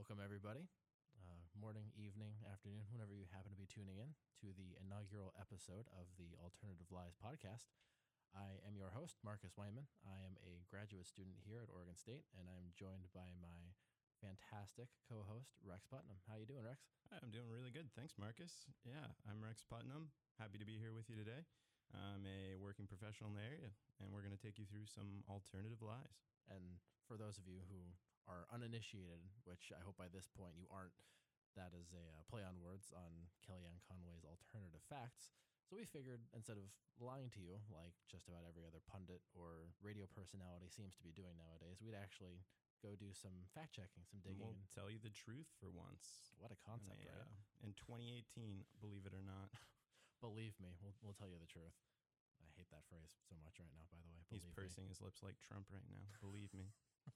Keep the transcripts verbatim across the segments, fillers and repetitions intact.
Welcome, everybody. Uh, morning, evening, afternoon, whenever you happen to be tuning in to the inaugural episode of the Alternative Lies podcast. I am your host, Marcus Weinman. I am a graduate student here at Oregon State, and I'm joined by my fantastic co-host, Rex Putnam. How you doing, Rex? Hi, I'm doing really good. Thanks, Marcus. Yeah, I'm Rex Putnam. Happy to be here with you today. I'm a working professional in the area, and we're going to take you through some alternative lies. And for those of you who are uninitiated, which I hope by this point you aren't, that is a uh, play on words on Kellyanne Conway's alternative facts. So we figured instead of lying to you like just about every other pundit or radio personality seems to be doing nowadays, we'd actually go do some fact checking, some digging. We'll and tell you the truth for once. What a concept, in, a, right? Uh, in twenty eighteen, believe it or not. Believe me, we'll, we'll tell you the truth. I hate that phrase so much right now, by the way. Believe He's pursing me. his lips like Trump right now. Believe me.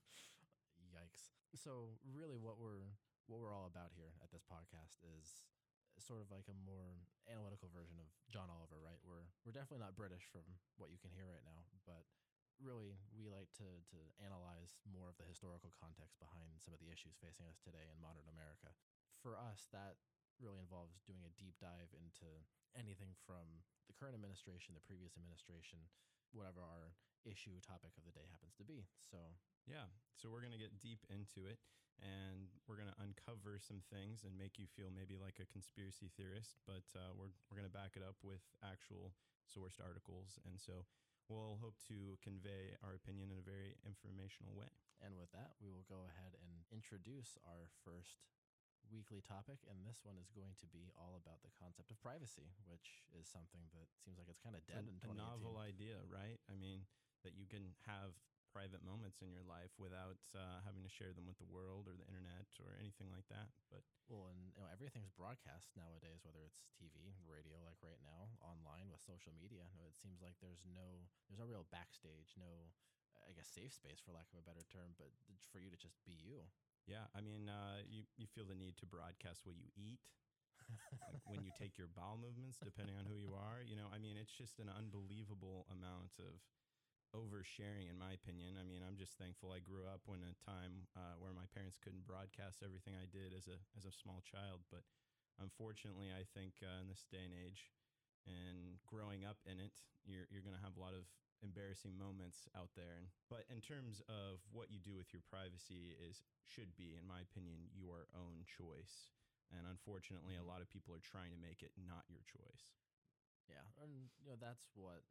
Yikes. So really what we're what we're all about here at this podcast is sort of like a more analytical version of John Oliver, right? We're we're definitely not British from what you can hear right now, but really we like to to analyze more of the historical context behind some of the issues facing us today in modern America. For us, that really involves doing a deep dive into anything from the current administration, the previous administration, whatever our issue topic of the day happens to be. So Yeah, so we're going to get deep into it, and we're going to uncover some things and make you feel maybe like a conspiracy theorist, but uh, we're we're going to back it up with actual sourced articles, and so we'll hope to convey our opinion in a very informational way. And with that, we will go ahead and introduce our first weekly topic, and this one is going to be all about the concept of privacy, which is something that seems like it's kind of dead a, in a twenty eighteen. novel idea, right? I mean, that you can have private moments in your life without uh, having to share them with the world or the internet or anything like that. But Well, and you know, everything's broadcast nowadays, whether it's T V, radio, like right now, online with social media. No, it seems like there's no there's no real backstage, no, I guess, safe space, for lack of a better term, but for you to just be you. yeah, I mean, uh, you, you feel the need to broadcast what you eat, like when you take your bowel movements, depending on who you are. You know, I mean, it's just an unbelievable amount of oversharing, in my opinion. I mean, I'm just thankful I grew up in a time uh, where my parents couldn't broadcast everything I did as a as a small child. But unfortunately, I think uh, in this day and age, and growing up in it, you're you're going to have a lot of embarrassing moments out there. And but in terms of what you do with your privacy is should be, in my opinion, your own choice. And unfortunately, a lot of people are trying to make it not your choice. Yeah, and you know that's what,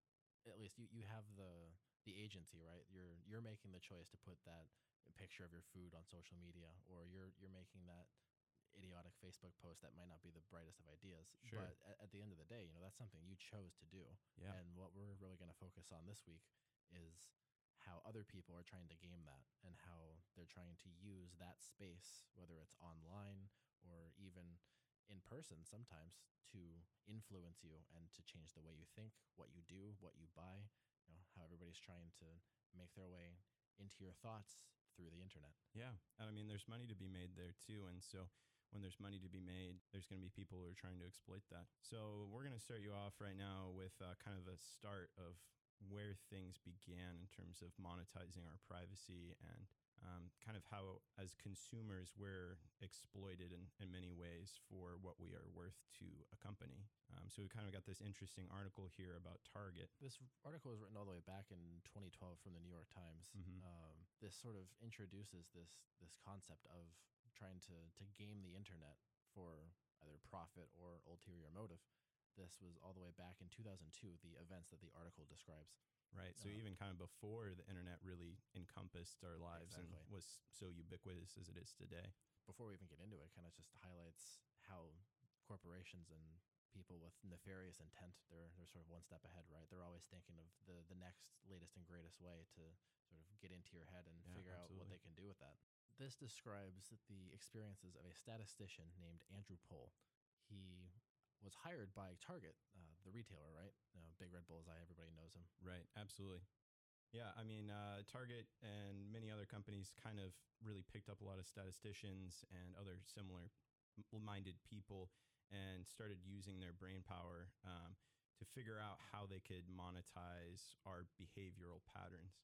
at least you, you have the the agency, right? You're you're making the choice to put that picture of your food on social media, or you're you're making that idiotic Facebook post that might not be the brightest of ideas. Sure. But at, at the end of the day, you know, that's something you chose to do. Yeah. And what we're really going to focus on this week is how other people are trying to game that, and how they're trying to use that space, whether it's online or even in person sometimes, to influence you and to change the way you think, what you do, what you buy, you know, how everybody's trying to make their way into your thoughts through the internet. Yeah. And I mean, there's money to be made there too. And so when there's money to be made, there's going to be people who are trying to exploit that. So we're going to start you off right now with uh, kind of a start of where things began in terms of monetizing our privacy, and um, kind of how, as consumers, we're exploited in, in many ways for what we are worth to a company. Um, so we kind of got this interesting article here about Target. This article was written all the way back in twenty twelve from the New York Times. Mhm. Um, this sort of introduces this this concept of trying to to game the internet for either profit or ulterior motive. This was all the way back in two thousand two, the events that the article describes. Right. So Um, even kind of before the internet really encompassed our lives Exactly. and was so ubiquitous as it is today. Before we even get into it, kind of just highlights how corporations and people with nefarious intent, they're they're sort of one step ahead, right? They're always thinking of the the next latest and greatest way to sort of get into your head and Yeah, figure out what absolutely. they can do with that. This describes the experiences of a statistician named Andrew Pohl. He was hired by Target, uh, the retailer, right? Uh, Big Red Bullseye, everybody knows him. Right. Absolutely. Yeah. I mean, uh, Target and many other companies kind of really picked up a lot of statisticians and other similar m- minded people and started using their brain power um, to figure out how they could monetize our behavioral patterns.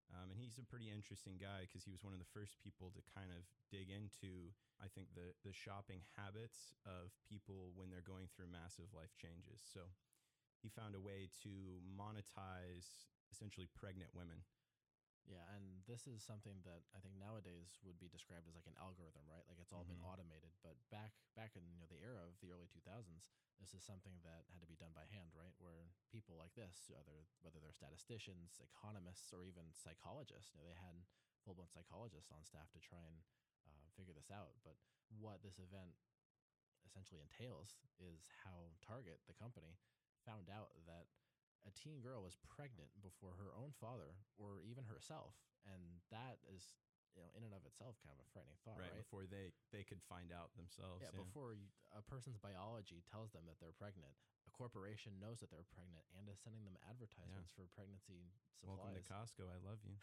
Um, and he's a pretty interesting guy because he was one of the first people to kind of dig into, I think, the, the shopping habits of people when they're going through massive life changes. So he found a way to monetize essentially pregnant women. Yeah, and this is something that I think nowadays would be described as like an algorithm, right? Like it's all been Mhm. automated. But back back in, you know, the era of the early two thousands, this is something that had to be done by hand, right? Where people like this, whether whether they're statisticians, economists, or even psychologists, you know, they had full blown psychologists on staff to try and uh, figure this out. But what this event essentially entails is how Target, the company, found out that a teen girl was pregnant before her own father or even herself, and that is, you know, in and of itself kind of a frightening thought, Right, right? before they, they could find out themselves. Yeah, before you, a person's biology tells them that they're pregnant, a corporation knows that they're pregnant and is sending them advertisements for pregnancy supplies. Welcome to Costco. I love you.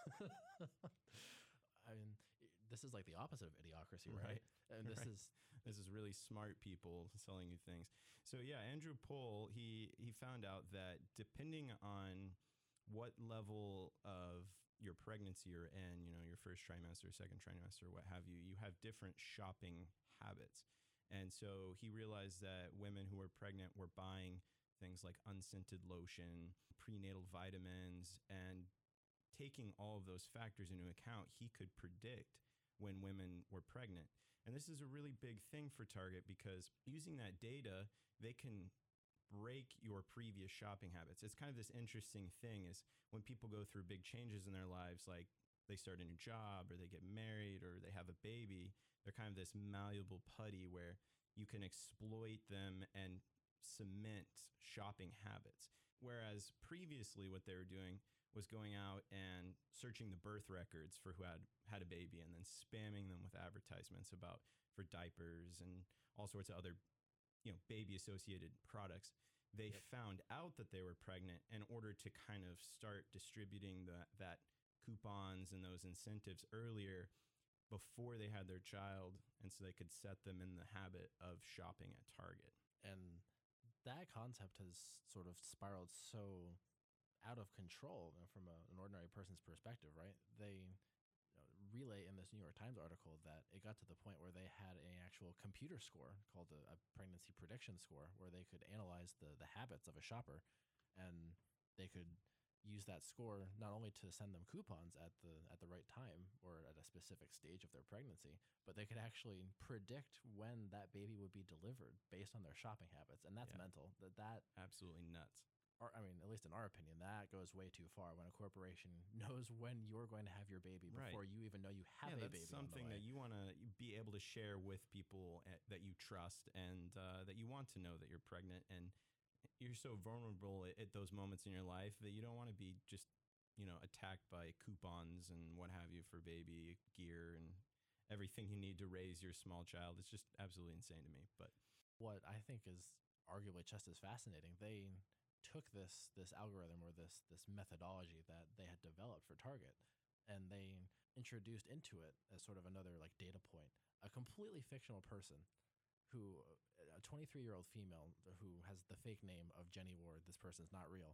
I mean, this is like the opposite of idiocracy, right? Right. And this Right. is This is really smart people selling you things. So yeah, Andrew Pohl, he he found out that depending on what level of your pregnancy you're in, you know, your first trimester, second trimester, what have you, you have different shopping habits. And so he realized that women who were pregnant were buying things like unscented lotion, prenatal vitamins, and taking all of those factors into account, he could predict when women were pregnant. And this is a really big thing for Target because using that data, they can break your previous shopping habits. It's kind of this interesting thing is when people go through big changes in their lives, like they start a new job or they get married or they have a baby, they're kind of this malleable putty where you can exploit them and cement shopping habits. Whereas previously what they were doing was going out and searching the birth records for who had had a baby and then spamming them with advertisements about for diapers and all sorts of other, you know, baby associated products. They Yep. found out that they were pregnant in order to kind of start distributing that that coupons and those incentives earlier before they had their child, and so they could set them in the habit of shopping at Target. and that concept has sort of spiraled so out of control, you know, from a, an ordinary person's perspective, right? They, you know, relay in this New York Times article that it got to the point where they had an actual computer score called a, a pregnancy prediction score, where they could analyze the the habits of a shopper, and they could use that score not only to send them coupons at the at the right time or at a specific stage of their pregnancy, but they could actually predict when that baby would be delivered based on their shopping habits, and that's Yeah. mental. That that Absolutely nuts. or, I mean, at least in our opinion, that goes way too far when a corporation knows when you're going to have your baby Right. before you even know you have Yeah, a that's baby. something on the way. that you want to be able to share with people uh, that you trust and uh, that you want to know that you're pregnant, and you're so vulnerable at, at those moments in your life that you don't want to be just, you know, attacked by coupons and what have you for baby gear and everything you need to raise your small child. It's just absolutely insane to me. But What I think is arguably just as fascinating, they took this this algorithm or this this methodology that they had developed for Target, and they introduced into it as sort of another like data point, a completely fictional person who, a twenty-three year old female who has the fake name of Jenny Ward. This person's not real,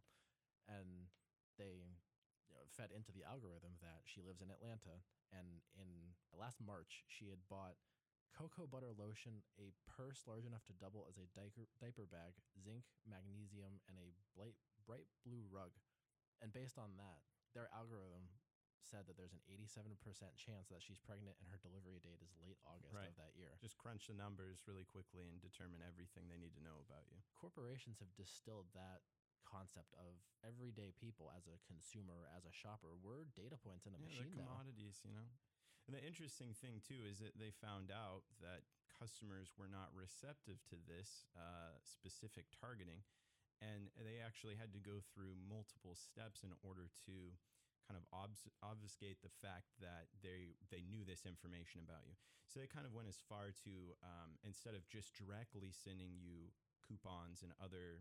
and they, you know, fed into the algorithm that she lives in Atlanta, and in last March she had bought cocoa butter lotion, a purse large enough to double as a diaper, diaper bag, zinc, magnesium, and a bright, bright blue rug. And based on that, their algorithm said that there's an eighty-seven percent chance that she's pregnant and her delivery date is late August Right. of that year. just crunch the numbers really quickly and determine everything they need to know about you. Corporations have distilled that concept of everyday people as a consumer, as a shopper. We're data points in a Yeah, machine they're now. commodities, you know. And the interesting thing too is that they found out that customers were not receptive to this uh, specific targeting, and they actually had to go through multiple steps in order to kind of obs- obfuscate the fact that they they knew this information about you. So they kind of went as far to um, instead of just directly sending you coupons and other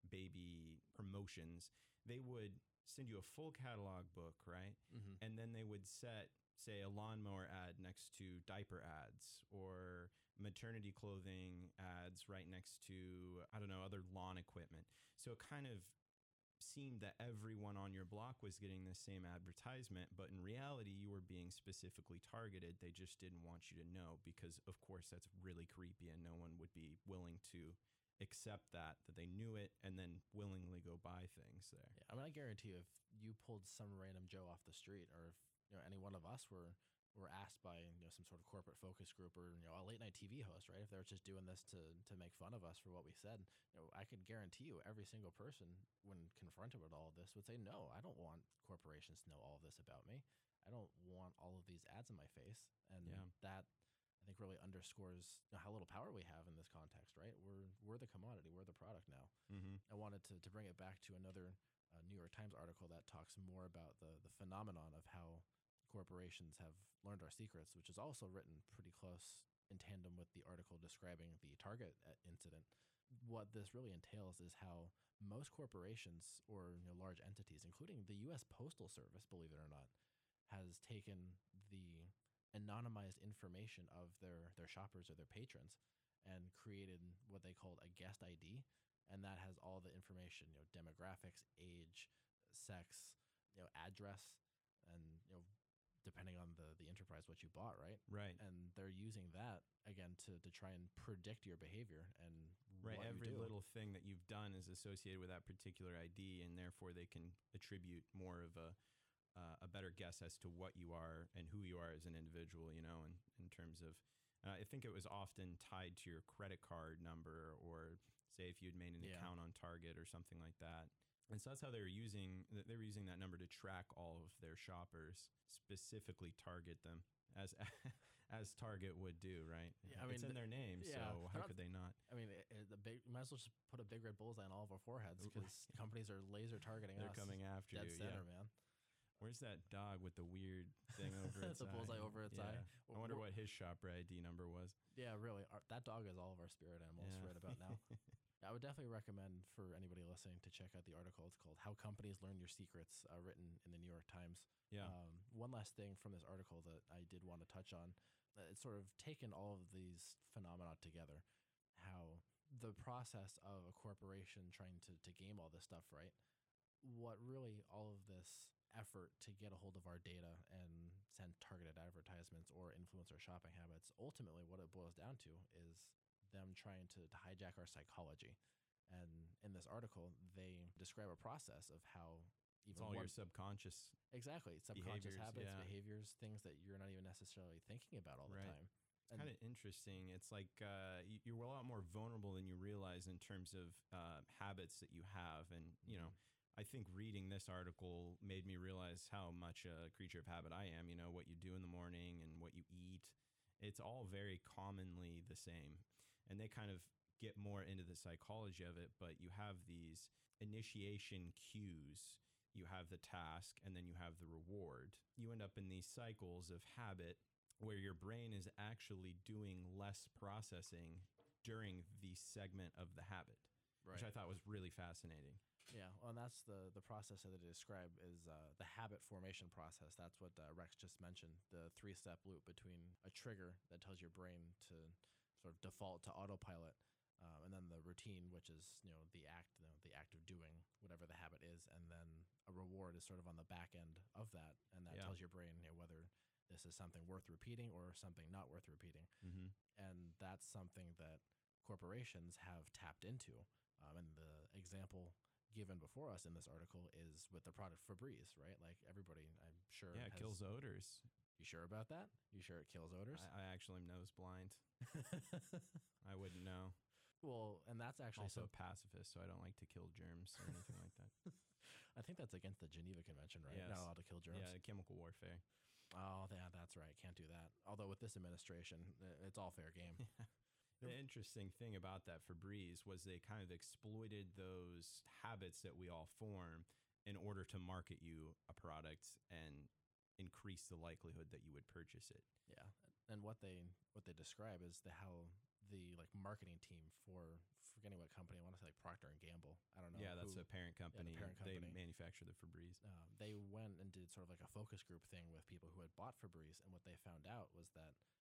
baby promotions, they would send you a full catalog book, right? Mm-hmm. And then they would set, say, a lawnmower ad next to diaper ads or maternity clothing ads right next to, I don't know, other lawn equipment. So it kind of seemed that everyone on your block was getting the same advertisement, but in reality, you were being specifically targeted. They just didn't want you to know because, of course, that's really creepy and no one would be willing to accept that, that they knew it and then willingly go buy things there. Yeah, I mean, I guarantee you, if you pulled some random Joe off the street, or if you know any one of us were were asked by you know some sort of corporate focus group or you know a late night T V host, right? If they were just doing this to to make fun of us for what we said, you know, I could guarantee you every single person, when confronted with all of this, would say, "No, I don't want corporations to know all of this about me. I don't want all of these ads in my face." And Yeah. that, I think, really underscores you know, how little power we have in this context, right? We're we're the commodity, we're the product now. Mm-hmm. I wanted to, to bring it back to another uh, New York Times article that talks more about the, the phenomenon of how corporations have learned our secrets, which is also written pretty close in tandem with the article describing the Target uh, incident. What this really entails is how most corporations or you know, large entities, including the U S Postal Service, believe it or not, has taken the anonymized information of their, their shoppers or their patrons and created what they called a guest I D. And that has all the information, you know, demographics, age, sex, you know, address, and, you know, depending on the, the enterprise, what you bought, right? Right. And they're using that, again, to, to try and predict your behavior and Right. what Every you do. little thing that you've done is associated with that particular I D, and therefore they can attribute more of a uh, a better guess as to what you are and who you are as an individual, you know, in, in terms of, uh, I think it was often tied to your credit card number, or say if you'd made an Yeah. account on Target or something like that. And so that's how they were using, they were using that number to track all of their shoppers, specifically target them as as Target would do, right? Yeah, I It's mean, in their name, yeah, so how they're could they not? I mean, it, it, the big, you might as well just put a big red bullseye on all of our foreheads Right. because companies are laser targeting They're us. coming after Dead you. center, Yeah. man. Where's that dog with the weird thing over its The eye? bullseye over its Yeah. eye. I wonder Wh- what his shopper I D number was. Yeah, really. Our, that dog is all of our spirit animals Yeah. right about now. I would definitely recommend for anybody listening to check out the article. It's called How Companies Learn Your Secrets, uh, written in the New York Times. Yeah. Um, one last thing from this article that I did want to touch on. Uh, it's sort of taken all of these phenomena together, how the process of a corporation trying to, to game all this stuff, right? What really all of this effort to get a hold of our data and send targeted advertisements or influence our shopping habits, ultimately what it boils down to is them trying to, to hijack our psychology. And in this article, they describe a process of how It's even all one, your subconscious. exactly subconscious behaviors, habits, yeah. behaviors, things that you're not even necessarily thinking about all the Right. time. It's kind of interesting. It's like uh, you- you're a lot more vulnerable than you realize in terms of uh, habits that you have. And, you know, I think reading this article made me realize how much a creature of habit I am, you know, what you do in the morning and what you eat. It's all very commonly the same. And they kind of get more into the psychology of it, but you have these initiation cues. You have the task, and then you have the reward. You end up in these cycles of habit where your brain is actually doing less processing during the segment of the habit, which I thought was really fascinating. Yeah, well, and that's the the process that they describe is uh, the habit formation process. That's what uh, Rex just mentioned, the three-step loop between a trigger that tells your brain to sort of default to autopilot, um, and then the routine, which is you know the act, you know, the act of doing whatever the habit is, and then a reward is sort of on the back end of that, and that Yeah. tells your brain you know, whether this is something worth repeating or something not worth repeating. Mm-hmm. And that's something that corporations have tapped into. Um, and the example given before us in this article is with the product Febreze, right? Like everybody, I'm sure. Yeah, it has, kills odors. You sure about that? You sure it kills odors? I, I actually am nose blind. I wouldn't know. Well, and that's I'm actually also so. a pacifist, so I don't like to kill germs or anything like that. I think that's against the Geneva Convention, right? Yes. Not allowed to kill germs. Yeah, chemical warfare. Oh, yeah, that's right. Can't do that. Although with this administration, i- it's all fair game. The interesting thing about that Febreze was they kind of exploited those habits that we all form in order to market you a product and increase the likelihood that you would purchase it. Yeah, and what they what they describe is the how the like marketing team for forgetting what company, I want to say like Procter and Gamble. I don't know. Yeah, that's who, a parent company. parent They company. manufacture the Febreze. um, they went and did sort of like a focus group thing with people who had bought Febreze, and what they found out was that the the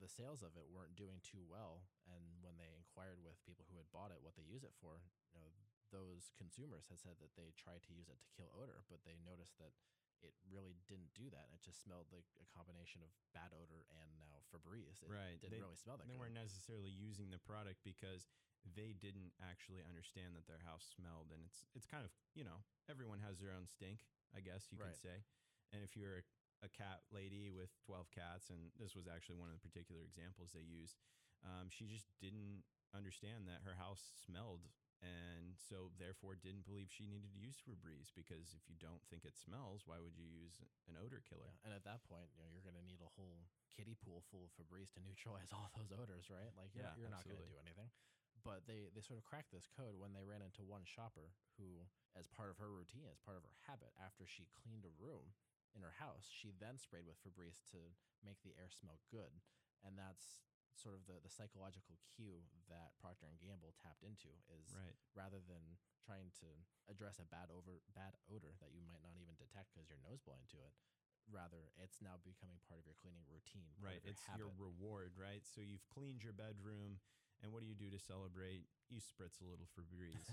the sales of it weren't doing too well. And when they inquired with people who had bought it, what they use it for, you know, those consumers had said that they tried to use it to kill odor, but they noticed that it really didn't do that. It just smelled like a combination of bad odor and now Febreze. It Right. didn't They- really smell that They good. weren't necessarily using the product because they didn't actually understand that their house smelled. And it's it's kind of, you know, everyone has their own stink, I guess you Right. could say. And if you're a, a cat lady with twelve cats, and this was actually one of the particular examples they used, um, she just didn't understand that her house smelled. And so therefore didn't believe she needed to use Febreze, because if you don't think it smells, why would you use an odor killer? Yeah, and at that point, you know, you're going to need a whole kiddie pool full of Febreze to neutralize all those odors, right? Like, you're, Yeah, you're not going to absolutely. do anything. But they, they sort of cracked this code when they ran into one shopper who, as part of her routine, as part of her habit, after she cleaned a room in her house, she then sprayed with Febreze to make the air smell good. And that's sort of the, the psychological cue that Procter and Gamble tapped into is Right. rather than trying to address a bad over bad odor that you might not even detect because you're nose blind to it, rather it's now becoming part of your cleaning routine, part Right. of your It's habit. your reward, right? So you've cleaned your bedroom, and what do you do to celebrate? You spritz a little Febreze.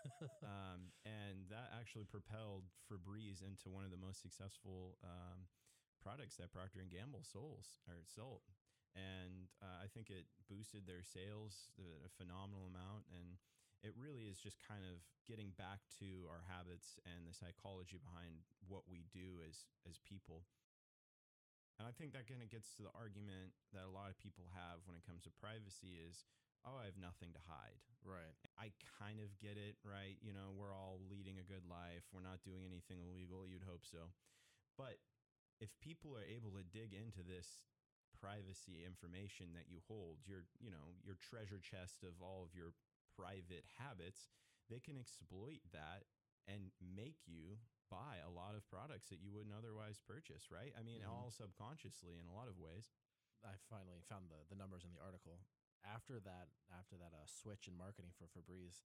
um, and that actually propelled Febreze into one of the most successful um, products that Procter and Gamble sold. Or sold. And uh, I think it boosted their sales a phenomenal amount. And it really is just kind of getting back to our habits and the psychology behind what we do as as people. And I think that kind of gets to the argument that a lot of people have when it comes to privacy is, oh, I have nothing to hide. Right. I kind of get it, right? You know, we're all leading a good life. We're not doing anything illegal. You'd hope so. But if people are able to dig into this privacy information that you hold, your, you know, your treasure chest of all of your private habits, they can exploit that and make you buy a lot of products that you wouldn't otherwise purchase, right? I mean, Mhm. all subconsciously in a lot of ways. I finally found the, the numbers in the article. After that, after that uh, switch in marketing for Febreze,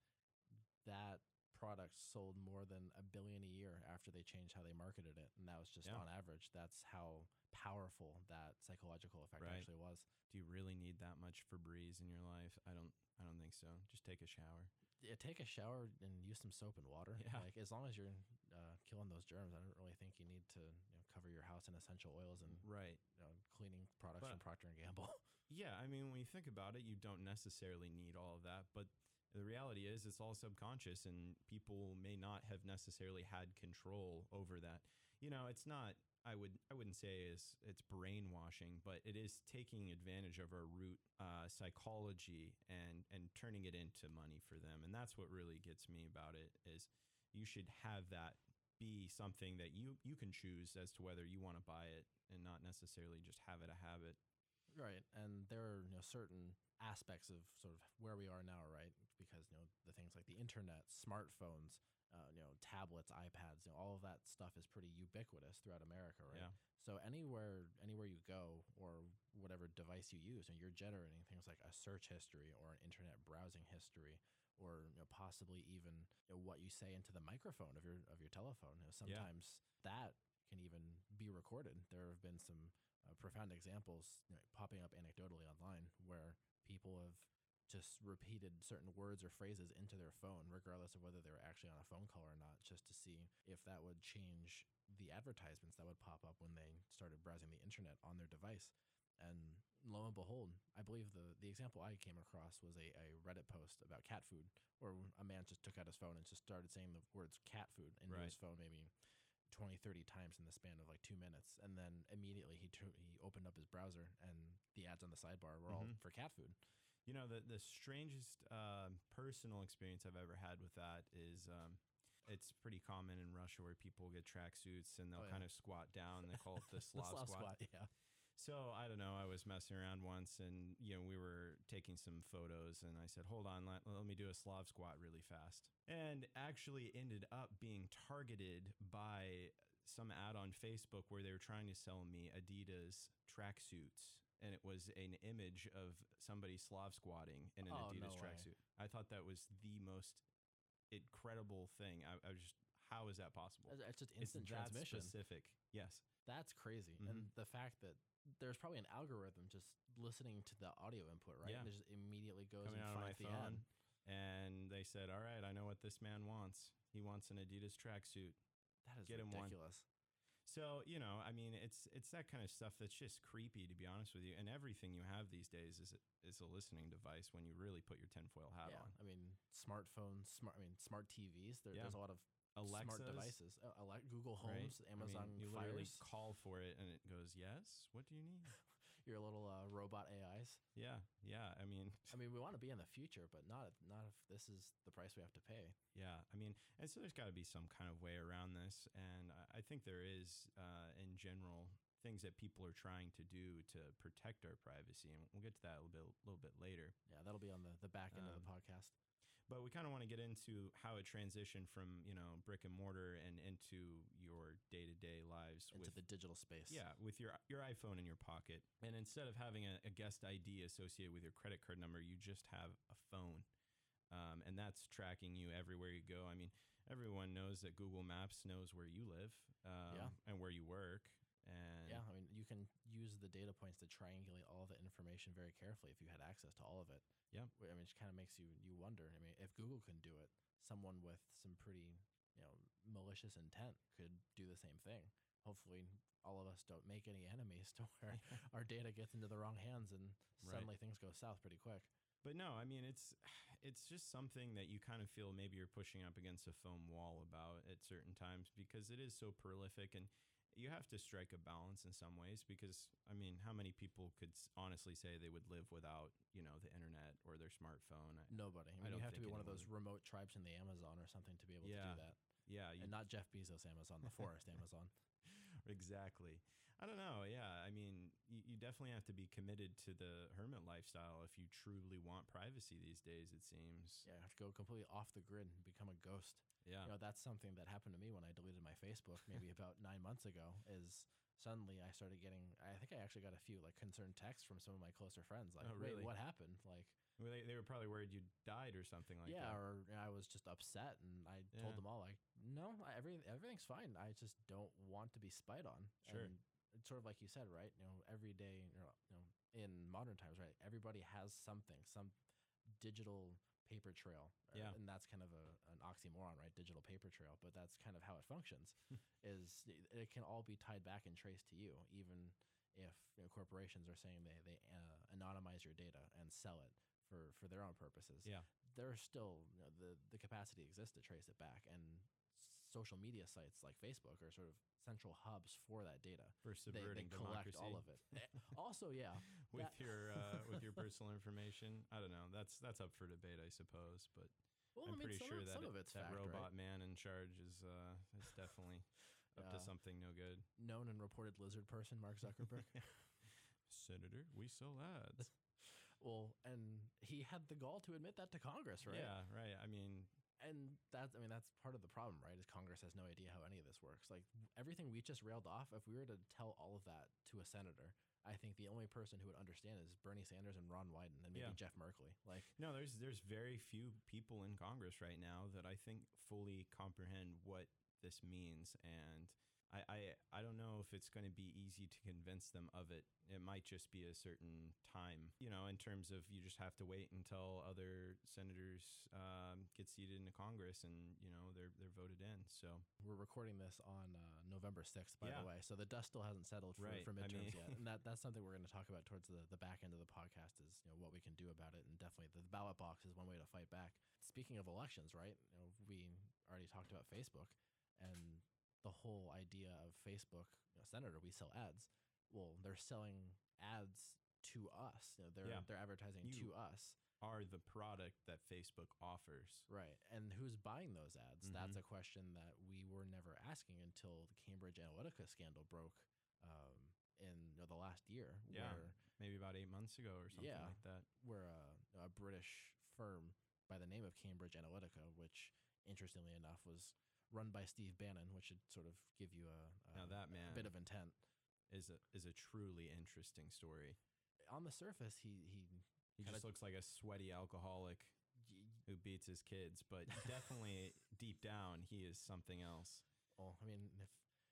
that product sold more than a billion a year after they changed how they marketed it, and that was just Yeah. on average. That's how powerful that psychological effect Right. actually was. Do you really need that much Febreze in your life? I don't. I don't think so. Just take a shower. Yeah, take a shower and use some soap and water. Yeah. Like, as long as you're uh, killing those germs, I don't really think you need to, you know, cover your house in essential oils and Right. you know, cleaning products But- from Procter and Gamble. Yeah, I mean, when you think about it, you don't necessarily need all of that, but the reality is it's all subconscious, and people may not have necessarily had control over that. You know, it's not, I would I wouldn't say is it's brainwashing, but it is taking advantage of our root uh, psychology and and turning it into money for them. And that's what really gets me about it is you should have that be something that you you can choose as to whether you want to buy it and not necessarily just have it a habit. Right, and there are, you know, certain aspects of sort of where we are now, right? Because, you know, the things like the internet, smartphones, uh, you know, tablets, iPads, you know, all of that stuff is pretty ubiquitous throughout America, right? Yeah. So anywhere anywhere you go or whatever device you use, and you're generating things like a search history or an internet browsing history, or, you know, possibly even, you know, what you say into the microphone of your of your telephone. You know, Yeah. sometimes that can even be recorded. There have been some uh, profound examples, you know, popping up anecdotally online where people have just repeated certain words or phrases into their phone, regardless of whether they were actually on a phone call or not, just to see if that would change the advertisements that would pop up when they started browsing the internet on their device. And lo and behold, I believe the, the example I came across was a, a Reddit post about cat food, where a man just took out his phone and just started saying the words cat food into Right. his phone maybe twenty, thirty times in the span of like two minutes. And then immediately he tu- he opened up his browser and the ads on the sidebar were all Mhm. for cat food. You know, the the strangest uh, personal experience I've ever had with that is um, it's pretty common in Russia where people get tracksuits and they'll Oh, yeah. kind of squat down. They call it the The Slav, Slav squat. squat, yeah. So I don't know. I was messing around once, and you know, we were taking some photos, and I said, "Hold on, let, let me do a Slav squat really fast," and actually ended up being targeted by some ad on Facebook where they were trying to sell me Adidas tracksuits, and it was an image of somebody Slav squatting in an Oh, Adidas no way. tracksuit. I thought that was the most incredible thing. I, I was just, how is that possible? It's it's just It's instant that transmission. specific. Yes. That's crazy. Mhm. And the fact that there's probably an algorithm just listening to the audio input, right? Yeah. And it just immediately goes Coming and out of my finds the phone, ad. and they said, "All right, I know what this man wants. He wants an Adidas tracksuit. That is Get him one." ridiculous. So, you know, I mean, it's it's that kind of stuff that's just creepy, to be honest with you. And everything you have these days is a, is a listening device when you really put your tinfoil hat Yeah, on. I mean, smartphones, smart. I mean, smart T Vs. There, Yeah. There's a lot of smart Alexas, devices. Uh, ele- Google right? Homes, Amazon I mean, you literally Fires. call for it, and it goes, "Yes, what do you need?" Your little uh, robot A Is. Yeah, yeah. I mean, I mean, we want to be in the future, but not if, not if this is the price we have to pay. yeah. I mean, and so there's got to be some kind of way around this, and I I think there is, uh, in general, things that people are trying to do to protect our privacy, and we'll get to that a little bit, a little bit later. Yeah, that'll be on the, the back end of the Um, podcast. But we kind of want to get into how it transitioned from, you know, brick and mortar and into your day-to-day lives Into with the digital space. yeah, with your your iPhone in your pocket. And instead of having a, a guest I D associated with your credit card number, you just have a phone. Um, and that's tracking you everywhere you go. I mean, everyone knows that Google Maps knows where you live um, Yeah. and where you work. And Yeah, I mean, you can use the data points to triangulate all the information very carefully if you had access to all of it. Yeah. Wh- I mean, it kind of makes you you wonder. I mean, if Google can do it, someone with some pretty, you know, malicious intent could do the same thing. Hopefully, all of us don't make any enemies to where our data gets into the wrong hands and Right. suddenly things go south pretty quick. But no, I mean it's it's just something that you kind of feel maybe you're pushing up against a foam wall about at certain times because it is so prolific, and you have to strike a balance in some ways because I mean, how many people could s- honestly say they would live without, you know, the internet or their smartphone? I- Nobody. I mean, don't you have to think be one of those anyone- remote tribes in the Amazon or something to be able Yeah. to do that. Yeah, you, And not Jeff Bezos Amazon, the forest Amazon. exactly. I don't know. Yeah, I mean, you, you definitely have to be committed to the hermit lifestyle if you truly want privacy these days, it seems. Yeah, you have to go completely off the grid and become a ghost. Yeah. You know, that's something that happened to me when I deleted my Facebook maybe about nine months ago. Is suddenly I started getting. I think I actually got a few like concerned texts from some of my closer friends. Like, Oh, wait, really? what happened? Like, Well, they, they were probably worried you died or something like yeah, that. or I was just upset, and I Yeah. told them all like, no, I, every everything's fine. I just don't want to be spied on. Sure. And it's sort of like you said, right? You know, every day, you know, you know, in modern times, right? Everybody has something, some digital paper trail. uh, Yeah. And that's kind of a, an oxymoron, right? Digital paper trail, but that's kind of how it functions. is it, it can all be tied back and traced to you, even if you know, corporations are saying they they uh, anonymize your data and sell it for for their own purposes. Yeah. There's still you know, the the capacity exists to trace it back, and social media sites like Facebook are sort of central hubs for that data. For They, they subverting collect democracy. all of it. Eh, also, yeah, with that- your uh, with your personal information. I don't know. That's that's up for debate, I suppose. But well, I'm I mean, pretty some sure of, that some it- of it's that fact, robot right? man in charge is uh, is definitely up to Yeah. something no good. Known and reported lizard person, Mark Zuckerberg. Senator, we sell ads. Well, and he had the gall to admit that to Congress, right? Yeah, right. I mean, And that's, I mean, that's part of the problem, right? Is Congress has no idea how any of this works. Like everything we just railed off, if we were to tell all of that to a senator, I think the only person who would understand is Bernie Sanders and Ron Wyden and maybe Yeah. Jeff Merkley. Like, no, there's there's very few people in Congress right now that I think fully comprehend what this means, and I I, I don't know if it's going to be easy to convince them of it. It might just be a certain time, you know, in terms of you just have to wait until other senators um, get seated into Congress and you know they're they're voted in. So we're recording this on uh, November sixth, by Yeah. the way. So the dust still hasn't settled for, Right. for I midterms mean- yet. And that, that's something we're going to talk about towards the, the back end of the podcast is, you know, what we can do about it. And definitely the ballot box is one way to fight back. Speaking of elections, right? You know, we already talked about Facebook and the whole idea of Facebook, you know, Senator, we sell ads. Well, they're selling ads to us. You know, they're, Yeah. they're advertising You- to us. are the product that Facebook offers. Right. And who's buying those ads? That's Mhm. a question that we were never asking until the Cambridge Analytica scandal broke um, in you know, the last year. Yeah. Where, Maybe about eight months ago or something Yeah. like that. where uh, a British firm by the name of Cambridge Analytica, which interestingly enough was run by Steve Bannon, which should sort of give you a, a, Now that a man bit of intent. is a is a truly interesting story. On the surface, he he He Kinda- just looks like a sweaty alcoholic y- who beats his kids, but definitely deep down he is something else. well, I mean, if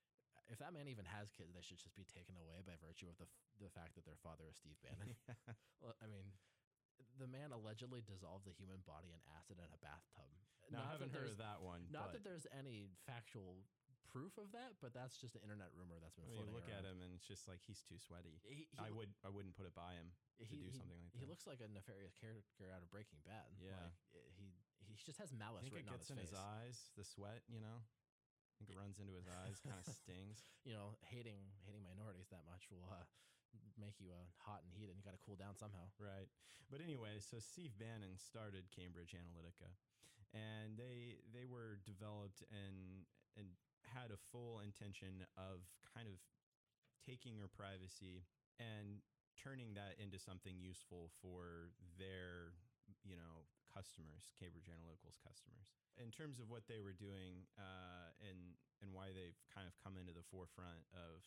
if that man even has kids, they should just be taken away by virtue of the f- the fact that their father is Steve Bannon. Well, I mean, the man allegedly dissolved the human body in acid in a bathtub. Now, I Not haven't that heard there's- of that one. Not but, that there's any factual proof of that, but that's just an internet rumor that's been I mean, floating you look around. at him and it's just like he's too sweaty. He, he, I would I wouldn't put it by him to he, do he- something like that. He looks like a nefarious character out of Breaking Bad. Yeah. Like, it- he he just has malice I think it written on gets his in face. his eyes, the sweat, you know. I think it runs into his eyes, kind of stings. You know, hating hating minorities that much will uh, make you uh, hot and heated. You got to cool down somehow. Right. But anyway, so Steve Bannon started Cambridge Analytica, and they they were developed and and had a full intention of kind of taking your privacy and turning that into something useful for their, you know, customers, Cambridge Analytical's customers. In terms of what they were doing uh, and and why they've kind of come into the forefront of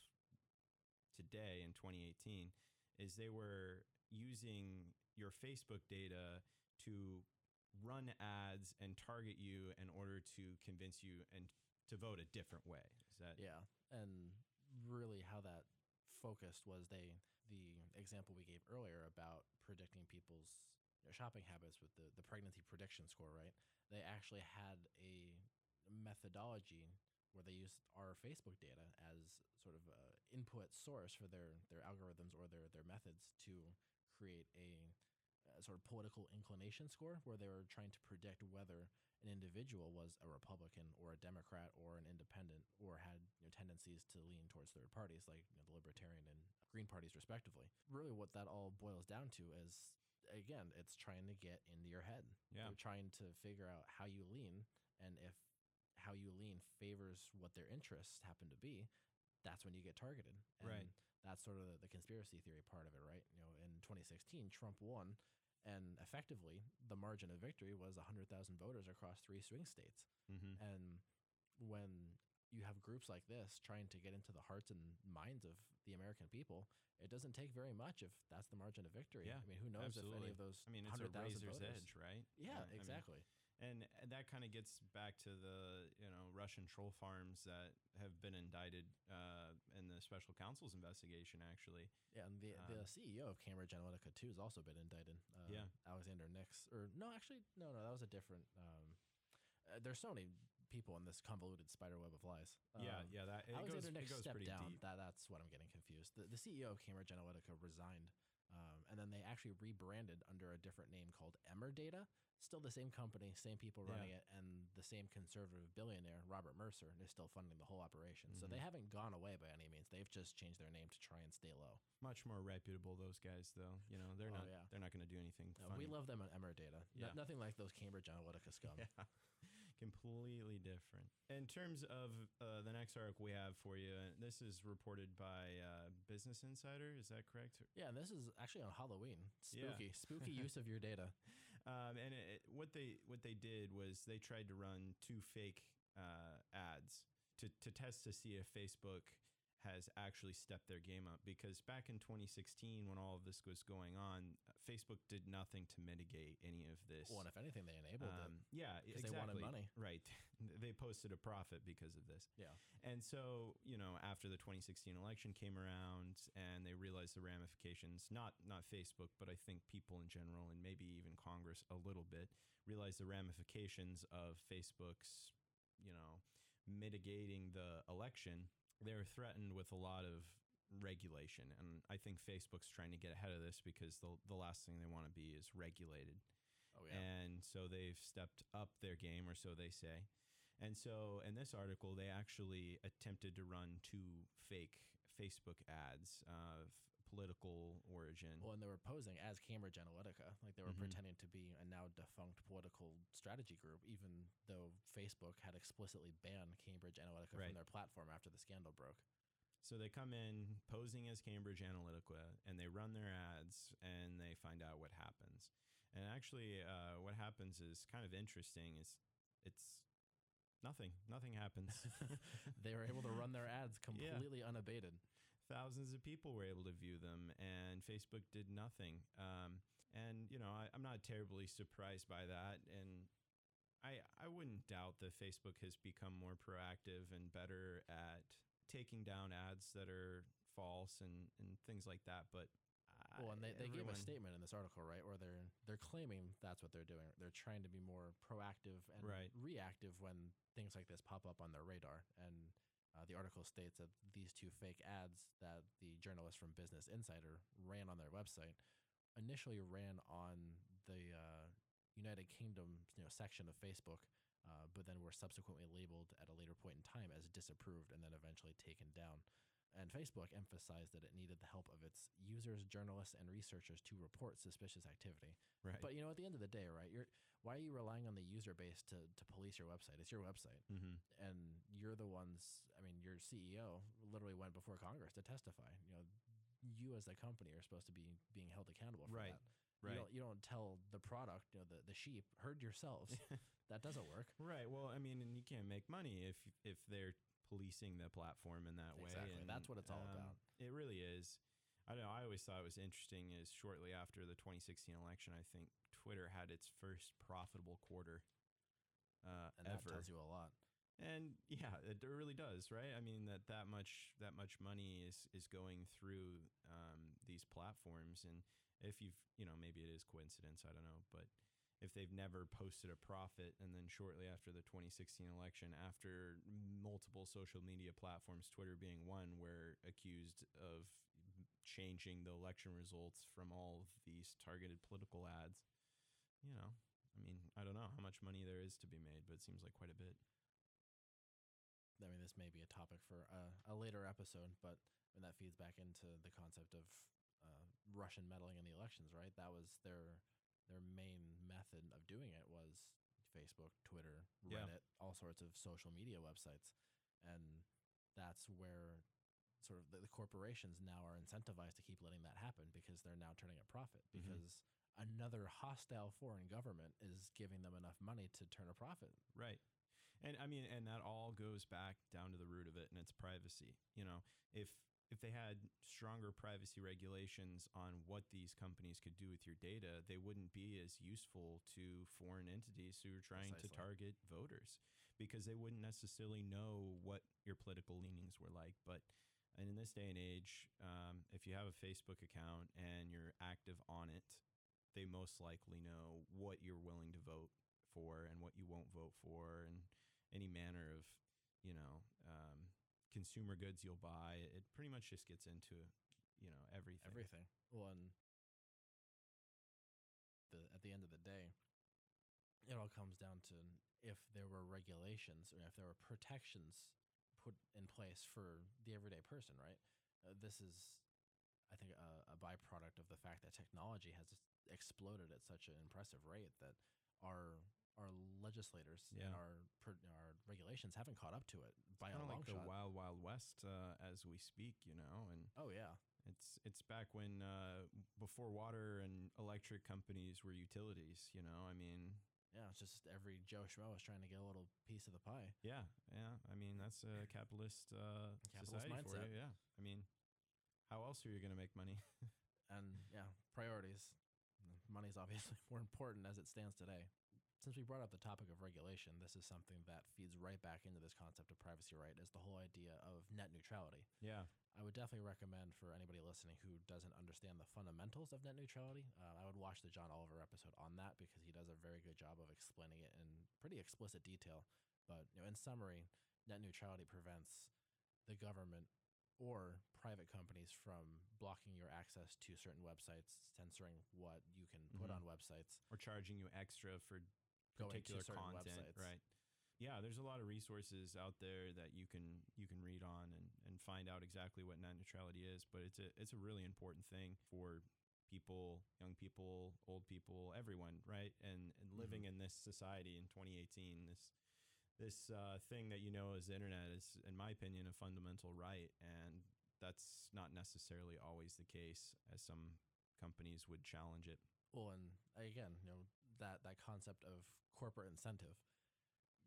today in twenty eighteen is they were using your Facebook data to run ads and target you in order to convince you and to vote a different way. Is that Yeah, and really how that focused was they the example we gave earlier about predicting people's you know, shopping habits with the the pregnancy prediction score, right? They actually had a methodology where they used our Facebook data as sort of a input source for their their algorithms or their their methods to create a, a sort of political inclination score where they were trying to predict whether an individual was a Republican or a Democrat or an independent or had you know, tendencies to lean towards third parties like you know, the Libertarian and Green parties respectively. Really what that all boils down to is, again, it's trying to get into your head. Yeah. They're trying to figure out how you lean, and if how you lean favors what their interests happen to be, that's when you get targeted. And Right. that's sort of the, the conspiracy theory part of it, right? You know, in twenty sixteen, Trump won, and effectively the margin of victory was one hundred thousand voters across three swing states. Mm-hmm. And when you have groups like this trying to get into the hearts and minds of the American people, it doesn't take very much if that's the margin of victory. Yeah, I mean, who knows if absolutely. any of those I mean, it's a one hundred thousand razor's voters. edge, right? Yeah, I mean, exactly. And and that kind of gets back to the you know Russian troll farms that have been indicted uh, in the special counsel's investigation. Actually, Yeah, and the Um, the C E O of Cambridge Analytica too has also been indicted. Uh, Yeah. Alexander Nix, or no, actually, no, no, that was a different. Um, uh, there's so many people in this convoluted spider web of lies. yeah, Um, yeah, that it goes, Alexander it Nix goes stepped pretty down. deep. That that's what I'm getting confused. The, the C E O of Cambridge Analytica resigned, um, and then they actually rebranded under a different name called Emmer Data. Still the same company, same people Yeah. running it, and the same conservative billionaire Robert Mercer is still funding the whole operation. So Mhm. they haven't gone away by any means. They've just changed their name to try and stay low. Much more reputable, those guys, though. You know, they're Oh, not yeah. they're not going to do anything No, funny. we love them at Emmer Data. No- Yeah. nothing like those Cambridge Analytica scum. Yeah. Completely different. In terms of uh, the next article we have for you, uh, this is reported by uh, Business Insider. Is that correct? Yeah, and this is actually on Halloween. Yeah. Spooky, spooky use of your data. Um, and it, what they what they did was they tried to run two fake uh, ads to, to test to see if Facebook has actually stepped their game up. Because back in twenty sixteen, when all of this was going on, uh, Facebook did nothing to mitigate any of this. Well, and if anything, they enabled Um, yeah, 'Cause exactly. they wanted money. Right. They posted a profit because of this. it. Yeah. And so, you know, after the twenty sixteen election came around and they realized the ramifications, not not Facebook, but I think people in general and maybe even Congress a little bit, realized the ramifications of Facebook's, you know, mitigating the election. They're threatened with a lot of regulation. And I think Facebook's trying to get ahead of this because the, the last thing they want to be is regulated. Oh yeah. And so they've stepped up their game, or so they say. And so in this article, they actually attempted to run two fake Facebook ads of political origin. Well, and they were posing as Cambridge Analytica, like they were Mhm. pretending to be a now defunct political strategy group, even though Facebook had explicitly banned Cambridge Analytica Right. from their platform after the scandal broke. So they come in posing as Cambridge Analytica, and they run their ads, and they find out what happens. And actually, uh, what happens is kind of interesting. Is it's nothing. Nothing happens. They were able to run their ads completely unabated. Thousands of people were able to view them, and Facebook did nothing. Um, and you know, I, I'm not terribly surprised by that, and I I wouldn't doubt that Facebook has become more proactive and better at taking down ads that are false and, and things like that. But well, and they, they gave a everyone- statement in this article, right, where they're they're claiming that's what they're doing. They're trying to be more proactive and Right. reactive when things like this pop up on their radar. And uh, the article states that these two fake ads that the journalist from Business Insider ran on their website initially ran on the uh, United Kingdom, you know, section of Facebook, uh, but then were subsequently labeled at a later point in time as disapproved and then eventually taken down. And Facebook emphasized that it needed the help of its users, journalists, and researchers to report suspicious activity. Right. But you know, at the end of the day, right? You're why are you relying on the user base to to police your website? It's your website, Mm-hmm. and you're the ones. I mean, your C E O literally went before Congress to testify. You know, you as a company are supposed to be being held accountable for Right. that. Right. You don't, you don't tell the product, you know, the, the sheep, herd yourselves. That doesn't work. Right. Well, I mean, and you can't make money if if they're policing the platform in that way. Exactly. And That's what it's all about. It really is. I don't know. I always thought it was interesting is shortly after the twenty sixteen election, I think Twitter had its first profitable quarter uh, And that ever. tells you a lot. And yeah, it really does, right? I mean that that much that much money is is going through um, these platforms, and if you've you know maybe it is coincidence, I don't know, but if they've never posted a profit, and then shortly after the twenty sixteen election, after multiple social media platforms, Twitter being one, were accused of changing the election results from all of these targeted political ads, you know, I mean, I don't know how much money there is to be made, but it seems like quite a bit. I mean, this may be a topic for a, a later episode, but when that feeds back into the concept of uh, Russian meddling in the elections, right? That was their their main method of doing it was Facebook, Twitter, Yeah. Reddit, all sorts of social media websites, and that's where sort of the, the corporations now are incentivized to keep letting that happen because they're now turning a profit Mhm. because another hostile foreign government is giving them enough money to turn a profit. Right. And I mean, and that all goes back down to the root of it, and it's privacy. You know, if if they had stronger privacy regulations on what these companies could do with your data, they wouldn't be as useful to foreign entities who are trying to Precisely. target voters, because they wouldn't necessarily know what your political leanings were like. But and in this day and age, um, if you have a Facebook account and you're active on it, they most likely know what you're willing to vote for and what you won't vote for, and any manner of, you know, um, consumer goods you'll buy. It pretty much just gets into, you know, everything. Everything. Well, and the, at the end of the day, it all comes down to if there were regulations or if there were protections put in place for the everyday person, right? Uh, this is, I think, a, a byproduct of the fact that technology has exploded at such an impressive rate that our our legislators and Yeah. our per, our regulations haven't caught up to it by Kind a of long like the shot. wild, wild west uh, as we speak, you know, and Oh yeah, it's it's back when uh, before water and electric companies were utilities, you know. I mean, yeah. It's just every Joe Schmo is trying to get a little piece of the pie. yeah, yeah. I mean, that's a capitalist, uh, Capitalist society for mindset. you. Yeah. I mean, how else are you going to make money? And yeah, priorities. Money's obviously more important as it stands today. Since we brought up the topic of regulation, this is something that feeds right back into this concept of privacy, right? Is the whole idea of net neutrality. Yeah. I would definitely recommend for anybody listening who doesn't understand the fundamentals of net neutrality, uh, I would watch the John Oliver episode on that because he does a very good job of explaining it in pretty explicit detail. But you know, in summary, net neutrality prevents the government or private companies from blocking your access to certain websites, censoring what you can put Mhm. on websites, Or charging you extra for going to particular certain content, websites. right? Yeah, there's a lot of resources out there that you can you can read on and, and find out exactly what net neutrality is. But it's a it's a really important thing for people, young people, old people, everyone, right? And and living in this society in twenty eighteen, this this uh, thing that you know as the internet is, in my opinion, a fundamental right, and that's not necessarily always the case, as some companies would challenge it. Well, and again, you know, that, that concept of corporate incentive.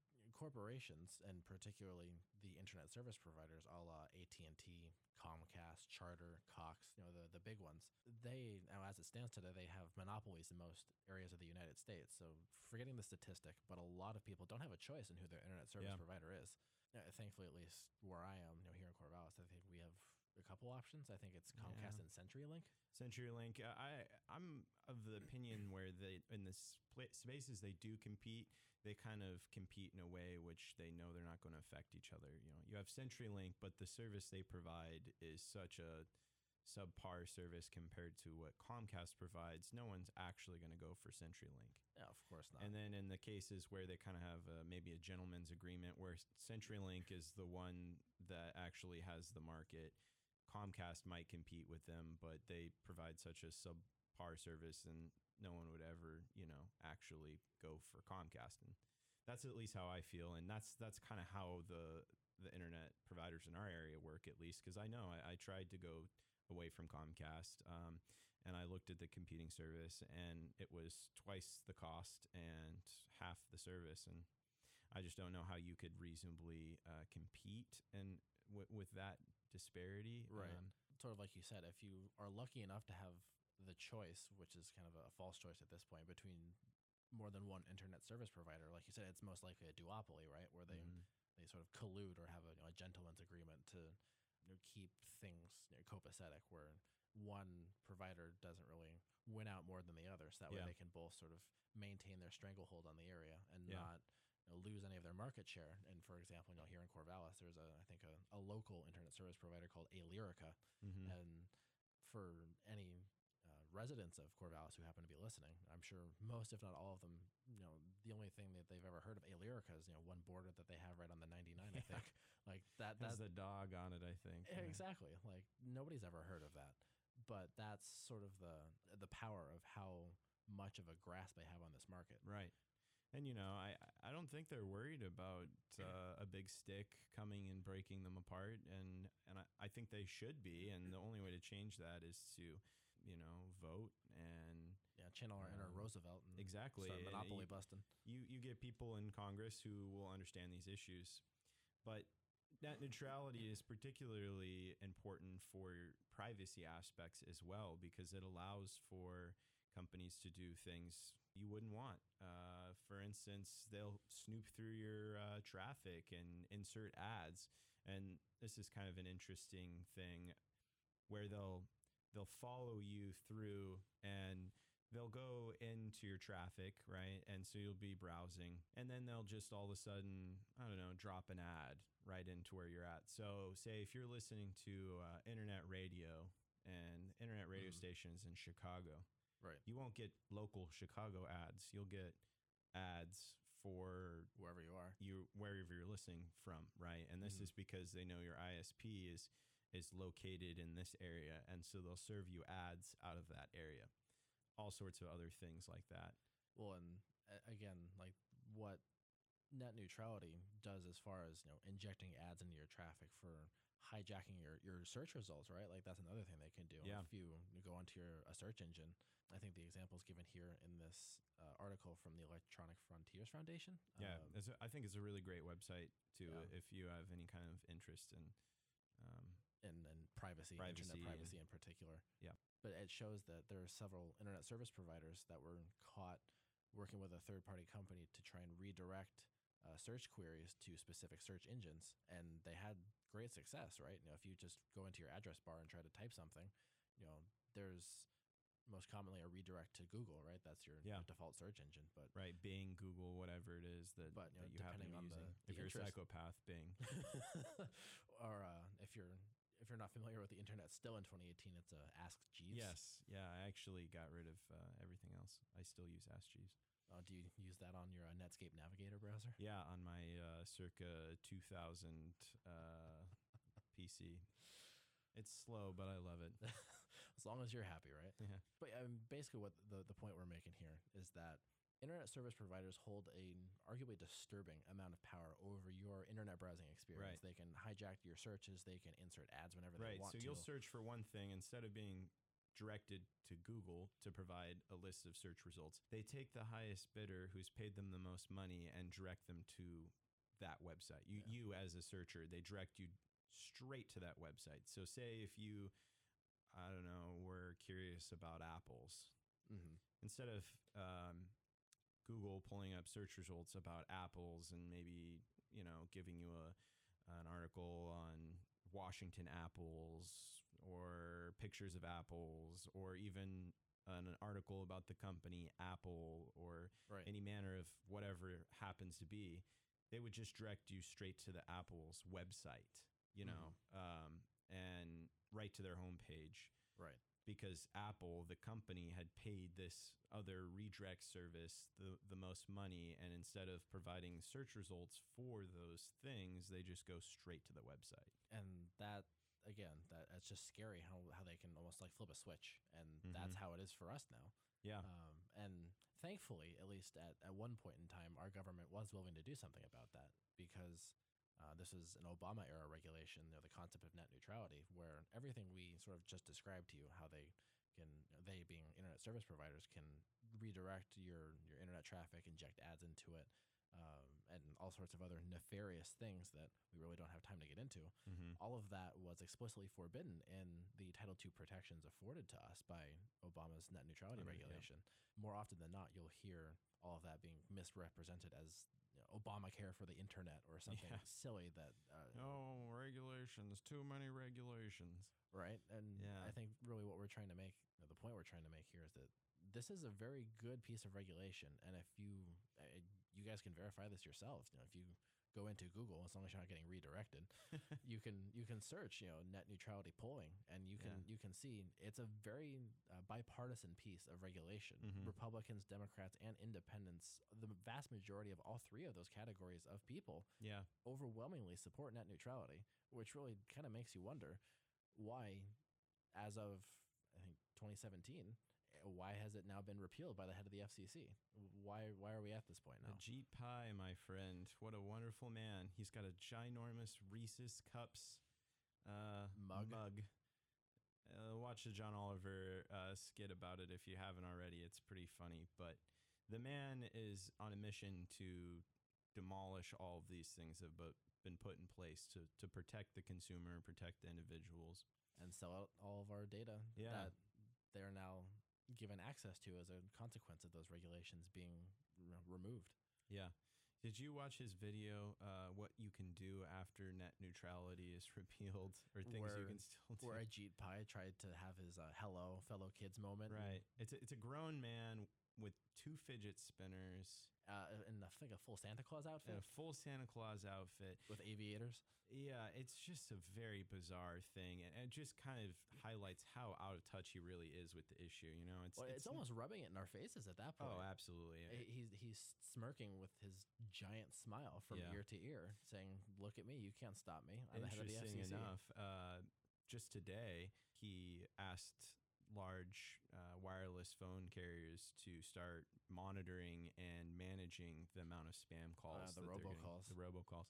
corporations, and particularly the internet service providers, a la A T and T, Comcast, Charter, Cox, you know, the, the big ones, they, now as it stands today, they have monopolies in most areas of the United States. So forgetting the statistic, but a lot of people don't have a choice in who their internet service Yeah. provider is. Uh, thankfully, at least where I am, you know, here in Corvallis, I think we have a couple options. I think it's Comcast Yeah. and CenturyLink. CenturyLink, uh, I I'm of the opinion where they in the split spaces they do compete, they kind of compete in a way which they know they're not going to affect each other. You know, you have CenturyLink, but the service they provide is such a subpar service compared to what Comcast provides. No one's actually going to go for CenturyLink. Yeah, of course not. And then in the cases where they kind of have uh, maybe a gentleman's agreement where CenturyLink is the one that actually has the market, Comcast might compete with them, but they provide such a subpar service and no one would ever, you know, actually go for Comcast. And that's at least how I feel. And that's that's kind of how the the internet providers in our area work, at least, because I know I, I tried to go away from Comcast um, and I looked at the competing service and it was twice the cost and half the service. And I just don't know how you could reasonably uh, compete and w- with that disparity. Right. Um, Sort of like you said, if you are lucky enough to have the choice, which is kind of a false choice at this point, between more than one internet service provider, like you said, it's most likely a duopoly, right? Where they, mhm. they sort of collude or have a, you know, a gentleman's agreement to, you know, keep things, you know, copacetic, where one provider doesn't really win out more than the other. So that way Yeah. they can both sort of maintain their stranglehold on the area and Yeah. not, you know, lose any of their market share. And for example, you know, here in Corvallis, there's a, I think a, a local internet service provider called Alyrica. Mhm. And for any uh, residents of Corvallis who happen to be listening, I'm sure most, if not all of them, you know, the only thing that they've ever heard of Alyrica is, you know, one border that they have right on the ninety-nine, I Yeah. think. Like that, Has that the dog on it, I think. yeah, Yeah. exactly. Like nobody's ever heard of that. But that's sort of the the power of how much of a grasp they have on this market. Right. And, you know, I, I don't think they're worried about uh, a big stick coming and breaking them apart. And, and I, I think they should be. And the only way to change that is to, you know, vote and Yeah, channel our inner Um, Roosevelt and exactly. start and monopoly you, busting. you, you get people in Congress who will understand these issues. But net neutrality is particularly important for privacy aspects as well, because it allows for companies to do things you wouldn't want. Uh, for instance, they'll snoop through your uh, traffic and insert ads. And this is kind of an interesting thing where they'll they'll follow you through and they'll go into your traffic, right? And so you'll be browsing and then they'll just all of a sudden, I don't know, drop an ad right into where you're at. So say if you're listening to uh, internet radio and internet radio Mhm. stations in Chicago, Right. you won't get local Chicago ads. You'll get ads for Wherever you are. you wherever you're listening from, right? And this Mhm. is because they know your I S P is is located in this area, and so they'll serve you ads out of that area. All sorts of other things like that. Well, and uh, again, like what net neutrality does as far as, you know, injecting ads into your traffic for hijacking your, your search results, right? Like that's another thing they can do. Yeah. If you, you go onto your a search engine, I think the example is given here in this uh, article from the Electronic Frontiers Foundation. Yeah, Um, it's a, I think it's a really great website too Yeah. if you have any kind of interest in. Um, and, and privacy, Privacy internet and- privacy in particular. Yeah. But it shows that there are several internet service providers that were caught working with a third-party company to try and redirect uh, search queries to specific search engines, and they had great success, right? You know, if you just go into your address bar and try to type something, you know, there's most commonly a redirect to Google, right? That's your, Yeah. your default search engine. But right, Bing, Google, whatever it is that, But, you know, that you happen to depending be on the- using. the if you're interest- a psychopath, Bing. or uh, if you're if you're not familiar with the internet still in twenty eighteen, it's uh, Ask Jeeves. Yes, yeah, I actually got rid of uh, everything else. I still use Ask Jeeves. Uh, do you use that on your uh, Netscape Navigator browser? Yeah, on my uh, circa two thousand uh, P C. It's slow, but I love it. As long as you're happy, right? Yeah. But um, basically, what the, the point we're making here is that internet service providers hold an arguably disturbing amount of power over your internet browsing experience. Right. They can hijack your searches. They can insert ads whenever Right. they want So to. you'll search for one thing instead of being directed to Google to provide a list of search results. They take the highest bidder who's paid them the most money and direct them to that website. You Yeah. you as a searcher, they direct you straight to that website. So say if you, I don't know, were curious about apples, Mm-hmm. instead of um, Google pulling up search results about apples and maybe, you know, giving you a an article on Washington apples or pictures of apples or even an article about the company Apple or Right. any manner of whatever happens to be, they would just direct you straight to the Apple's website, you know, um, and right to their homepage. Right. Because Apple, the company, had paid this other redirect service the, the most money. And instead of providing search results for those things, they just go straight to the website. And that, again, that it's just scary how, how they can almost like flip a switch. And Mhm. that's how it is for us now. Yeah. Um, and thankfully, at least at, at one point in time, our government was willing to do something about that because uh, this is an Obama era regulation, you know, the concept of net neutrality, where everything we sort of just described to you, how they can, they being internet service providers, can redirect your, your internet traffic, inject ads into it, um, and all sorts of other nefarious things that we really don't have time to get into. Mm-hmm. All of that was explicitly forbidden in the Title two protections afforded to us by Obama's net neutrality Oh, yeah. regulation. More often than not, you'll hear all of that being misrepresented as, you know, Obamacare for the internet or something Yeah. silly that. Uh, Oh, regulations, too many regulations. Right. And Yeah. I think really what we're trying to make, you know, the point we're trying to make here is that this is a very good piece of regulation. And if you, uh, you guys can verify this yourselves, you know, if you go into Google, as long as you're not getting redirected, you can you can search, you know, net neutrality polling, and you can Yeah. you can see it's a very uh, bipartisan piece of regulation. Mhm. Republicans, Democrats, and independents, the vast majority of all three of those categories of people, Yeah. overwhelmingly support net neutrality, which really kind of makes you wonder why, as of I think twenty seventeen, uh, why has it now been repealed by the head of the F C C? Why why are we at this point now? Ajit Pai, my friend, what a wonderful man. He's got a ginormous Reese's Cups uh, Mug. mug. Uh, watch the John Oliver uh, skit about it if you haven't already. It's pretty funny. But the man is on a mission to demolish all of these things that have bu- been put in place to, to protect the consumer, protect the individuals. And sell out all of our data Yeah. that they're now given access to as a consequence of those regulations being re- removed. Yeah. Did you watch his video, uh, what you can do after net neutrality is repealed, or things Where- you can still do? Where Ajit Pai tried to have his uh, hello fellow kids moment. Right. It's a, it's a grown man with two fidget spinners Uh, in I think a full Santa Claus and outfit a full Santa Claus outfit. with aviators. Yeah, it's just a very bizarre thing, and it just kind of highlights how out of touch he really is with the issue. You know, it's Well, it's, n- almost rubbing it in our faces at that point. oh, absolutely. He- He's he's smirking with his giant smile from Yeah. ear to ear, saying, "Look at me, you can't stop me. I'm the head of the F C Interesting C." enough, uh, just today he asked large uh, wireless phone carriers to start monitoring and managing the amount of spam calls, the that they're getting, robocalls. the robocalls.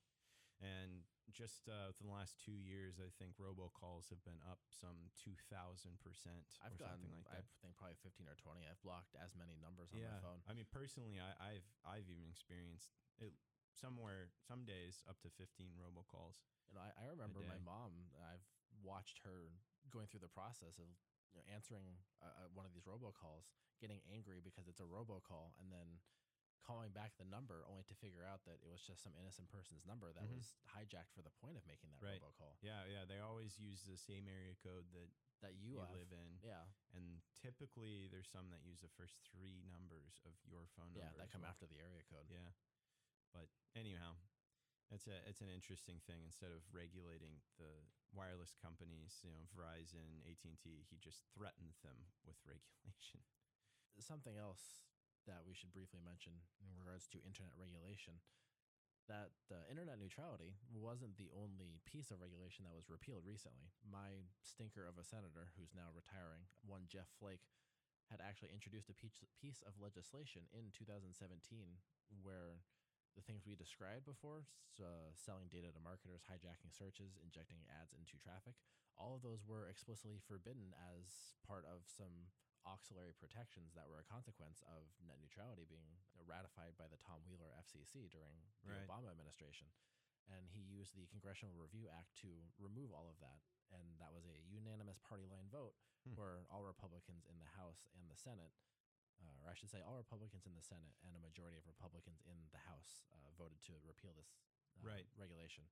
And just uh, within the last two years, I think robocalls have been up some two thousand percent or I've gotten, something like I that. think probably fifteen or twenty. I've blocked as many numbers on Yeah, my phone. I mean, personally, I, I've I've even experienced it somewhere some days up to fifteen robocalls. You know, I, I remember my day. mom. I've watched her going through the process of, you know, answering uh, uh, one of these robocalls, getting angry because it's a robocall, and then calling back the number only to figure out that it was just some innocent person's number that Mhm. was hijacked for the point of making that Right. robocall Yeah, yeah, they always use the same area code that that you, you have. live in. Yeah, And typically there's some that use the first three numbers of your phone number. yeah, that as come well. after the area code. Yeah. But anyhow, it's a it's an interesting thing. Instead of regulating the wireless companies, you know, Verizon, A T and T, he just threatened them with regulation. Something else that we should briefly mention in regards to internet regulation, that uh, internet neutrality wasn't the only piece of regulation that was repealed recently. My stinker of a senator, who's now retiring, one Jeff Flake, had actually introduced a piece, piece of legislation in two thousand seventeen where the things we described before, s- uh, selling data to marketers, hijacking searches, injecting ads into traffic, all of those were explicitly forbidden as part of some auxiliary protections that were a consequence of net neutrality being ratified by the Tom Wheeler F C C during the Right. Obama administration. And he used the Congressional Review Act to remove all of that. And that was a unanimous party line vote Hmm. where all Republicans in the House and the Senate, uh, or I should say all Republicans in the Senate and a majority of Republicans in the House uh, voted to repeal this uh, Right. regulation.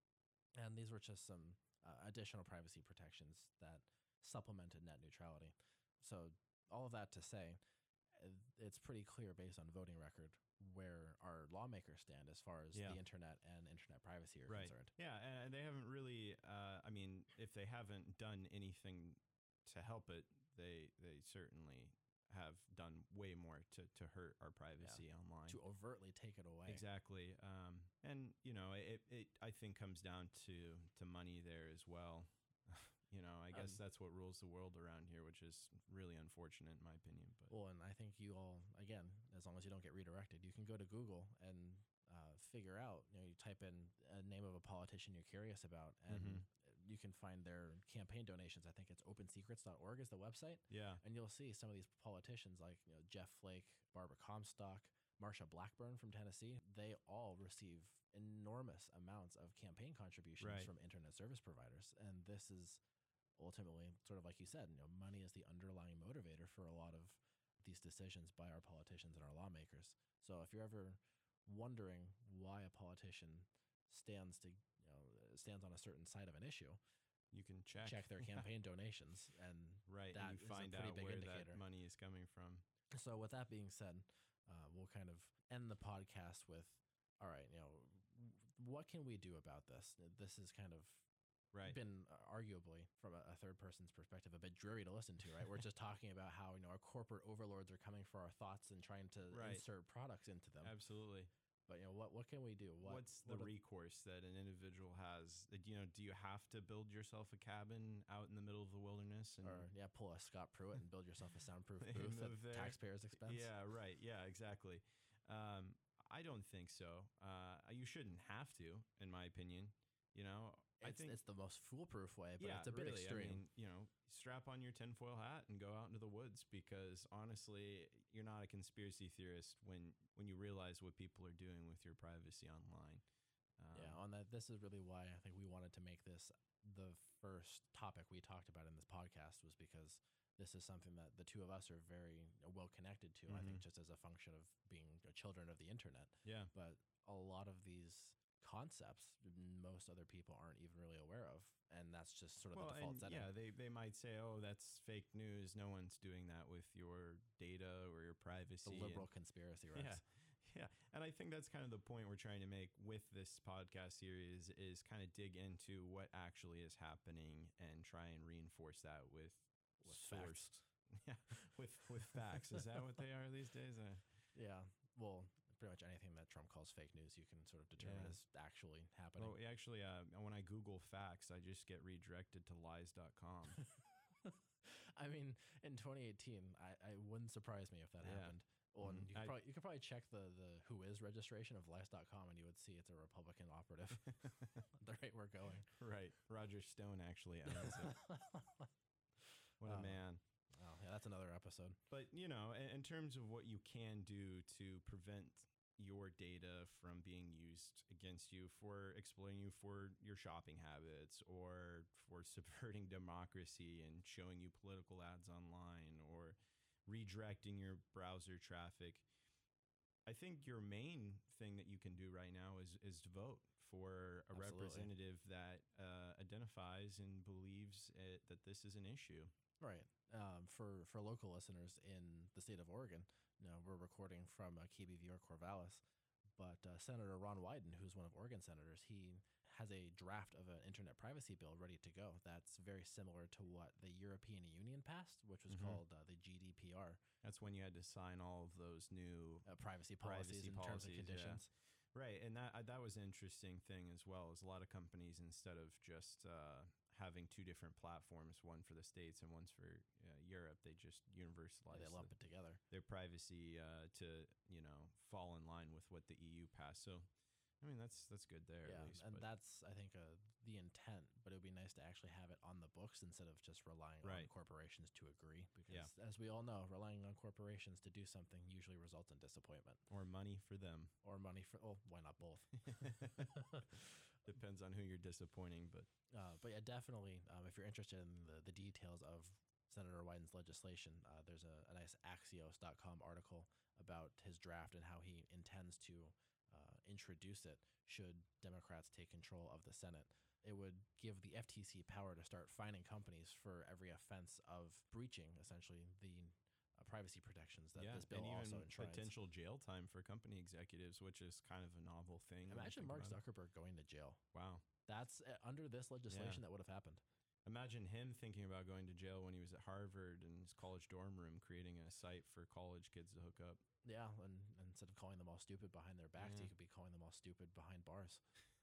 And these were just some uh, additional privacy protections that supplemented net neutrality. So all of that to say, uh, it's pretty clear based on voting record where our lawmakers stand as far as Yeah. the internet and internet privacy are Right. concerned. Yeah, and they haven't really. Uh, I mean, if they haven't done anything to help it, they they certainly have done way more to, to hurt our privacy online. To overtly take it away. Exactly. Um, and you know, it, it I think comes down to to money there as well. You know, I guess Um, that's what rules the world around here, which is really unfortunate in my opinion. But Well, and I think you all, again, as long as you don't get redirected, you can go to Google and uh, figure out, you know, you type in a name of a politician you're curious about, and Mhm. you can find their campaign donations. I think it's open secrets dot org is the website. yeah, And you'll see some of these politicians like, you know, Jeff Flake, Barbara Comstock, Marsha Blackburn from Tennessee. They all receive enormous amounts of campaign contributions Right. from internet service providers. And this is ultimately sort of like you said, you know, money is the underlying motivator for a lot of these decisions by our politicians and our lawmakers. So if you're ever wondering why a politician stands to, you know, stands on a certain side of an issue, you can check check their campaign donations, and right, that and is you a find pretty out big where indicator. that money is coming from. So with that being said, uh, we'll kind of end the podcast with, all right, you know, w- what can we do about this? This is kind of Right. been uh, arguably from a, a third person's perspective a bit dreary to listen to, right? We're just talking about how, you know, our corporate overlords are coming for our thoughts and trying to Right. insert products into them. Absolutely. But you know, what what can we do? What, What's the what are- recourse that an individual has? Uh, You know, do you have to build yourself a cabin out in the middle of the wilderness? And or yeah, pull a Scott Pruitt and build yourself a soundproof And booth at move there. taxpayers' expense? yeah, right. Yeah, exactly. Um, I don't think so. Uh, you shouldn't have to, in my opinion. You know, I It's, think it's the most foolproof way, but yeah, it's a bit really. extreme. I mean, you know, strap on your tinfoil hat and go out into the woods, because honestly, you're not a conspiracy theorist when when you realize what people are doing with your privacy online. Um, Yeah, on that, this is really why I think we wanted to make this the first topic we talked about in this podcast, was because this is something that the two of us are very well connected to. I think Mhm. just as a function of being you know, children of the internet, yeah. but a lot of these concepts most other people aren't even really aware of, and that's just sort of Well, the default and setting. yeah, they, they might say, oh, that's fake news. No one's doing that with your data or your privacy. The and- liberal conspiracy, right? Yeah. Yeah. And I think that's kind of the point we're trying to make with this podcast series, is kind of dig into what actually is happening and try and reinforce that with, With sourced. facts. Yeah. With, with facts. Is that what they are these days? Uh, Yeah. Well, pretty much anything that Trump calls fake news, you can sort of determine Yeah. is actually happening. well, actually, uh, when I Google facts, I just get redirected to lies dot com. I mean, in twenty eighteen, I, I wouldn't surprise me if that Yeah. happened. Well, and Mhm. you could I- probably you could probably check the the who is registration of lice dot com, and you would see it's a Republican operative. The rate we're going. Right. Roger Stone actually owns it. What a Uh, man. Oh, yeah, that's another episode. But, you know, in, in terms of what you can do to prevent your data from being used against you for exploiting you for your shopping habits, or for subverting democracy and showing you political ads online, or redirecting your browser traffic, I think your main thing that you can do right now is, is to vote for a Absolutely. representative that uh, identifies and believes it, that this is an issue. Right. Um, for for local listeners in the state of Oregon, you know, we're recording from uh, K B V R Corvallis, but uh, Senator Ron Wyden, who's one of Oregon senators, he has a draft of an internet privacy bill ready to go. That's very similar to what the European Union passed, which was Mhm. called uh, the G D P R, That's when you had to sign all of those new uh, privacy policies Privacy and terms and policies, yeah. conditions. right, and that uh, that was an interesting thing as well. Is a lot of companies, instead of just uh, having two different platforms, one for the States and one's for uh, Europe, they just Yeah, universalized they lump the- it together. their privacy uh, to, you know, fall in line with what the E U passed. So, I I mean, that's that's good there Yeah, at least. and but that's I think uh, the intent. But it would be nice to actually have it on the books instead of just relying on Right. corporations to agree. Because Yeah. as we all know, relying on corporations to do something usually results in disappointment or money for them. or money for. Oh, why not both? Depends on who you're disappointing, but Uh, but yeah, definitely, um, if you're interested in the, the details of Senator Wyden's legislation, uh, there's a, a nice Axios dot com article about his draft and how he intends to uh, introduce it should Democrats take control of the Senate. It would give the F T C power to start fining companies for every offense of breaching, essentially, the uh, privacy protections that yeah, this bill and also even enshrines. potential jail time for company executives, which is kind of a novel thing. when you Imagine think Mark about it. Zuckerberg going to jail. Wow. That's uh, under this legislation that would have happened. Imagine him thinking about going to jail when he was at Harvard in his college dorm room, creating a site for college kids to hook up. Yeah, and, and instead of calling them all stupid behind their backs, Yeah. he could be calling them all stupid behind bars.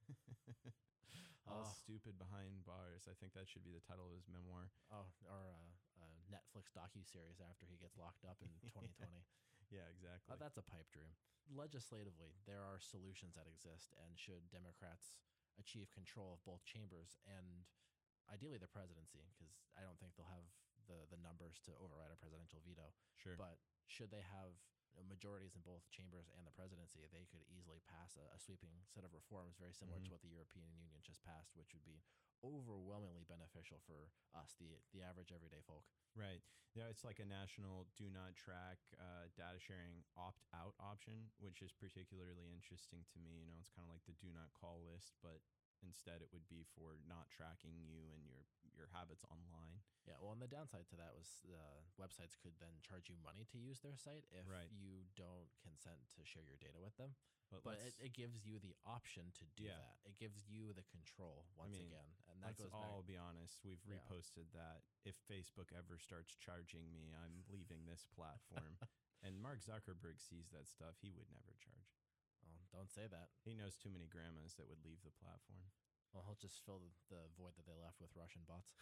All Oh. stupid behind bars. I think that should be the title of his memoir. Oh, or a, a Netflix docu-series after he gets locked up in twenty twenty. Yeah, exactly. Uh, that's a pipe dream. Legislatively, there are solutions that exist, and should Democrats achieve control of both chambers and ideally the presidency, because I don't think they'll have the, the numbers to override a presidential veto. Sure. But should they have you know, majorities in both chambers and the presidency, they could easily pass a, a sweeping set of reforms very similar Mhm. to what the European Union just passed, which would be overwhelmingly beneficial for us, the the average everyday folk. Right. Yeah, it's like a national do not track uh, data sharing opt out option, which is particularly interesting to me. You know, it's kind of like the do not call list, but instead it would be for not tracking you and your your habits online. Yeah, well, and the downside to that was uh, websites could then charge you money to use their site if Right. you don't consent to share your data with them. But, But let's, it, it gives you the option to do Yeah. that. It gives you the control once mean, again, and that let's goes all back. be honest. We've Yeah. reposted that. If Facebook ever starts charging me, I'm leaving this platform. And Mark Zuckerberg sees that stuff. He would never charge. Well, don't say that. He knows too many grandmas that would leave the platform. Well, he'll just fill the, the void that they left with Russian bots.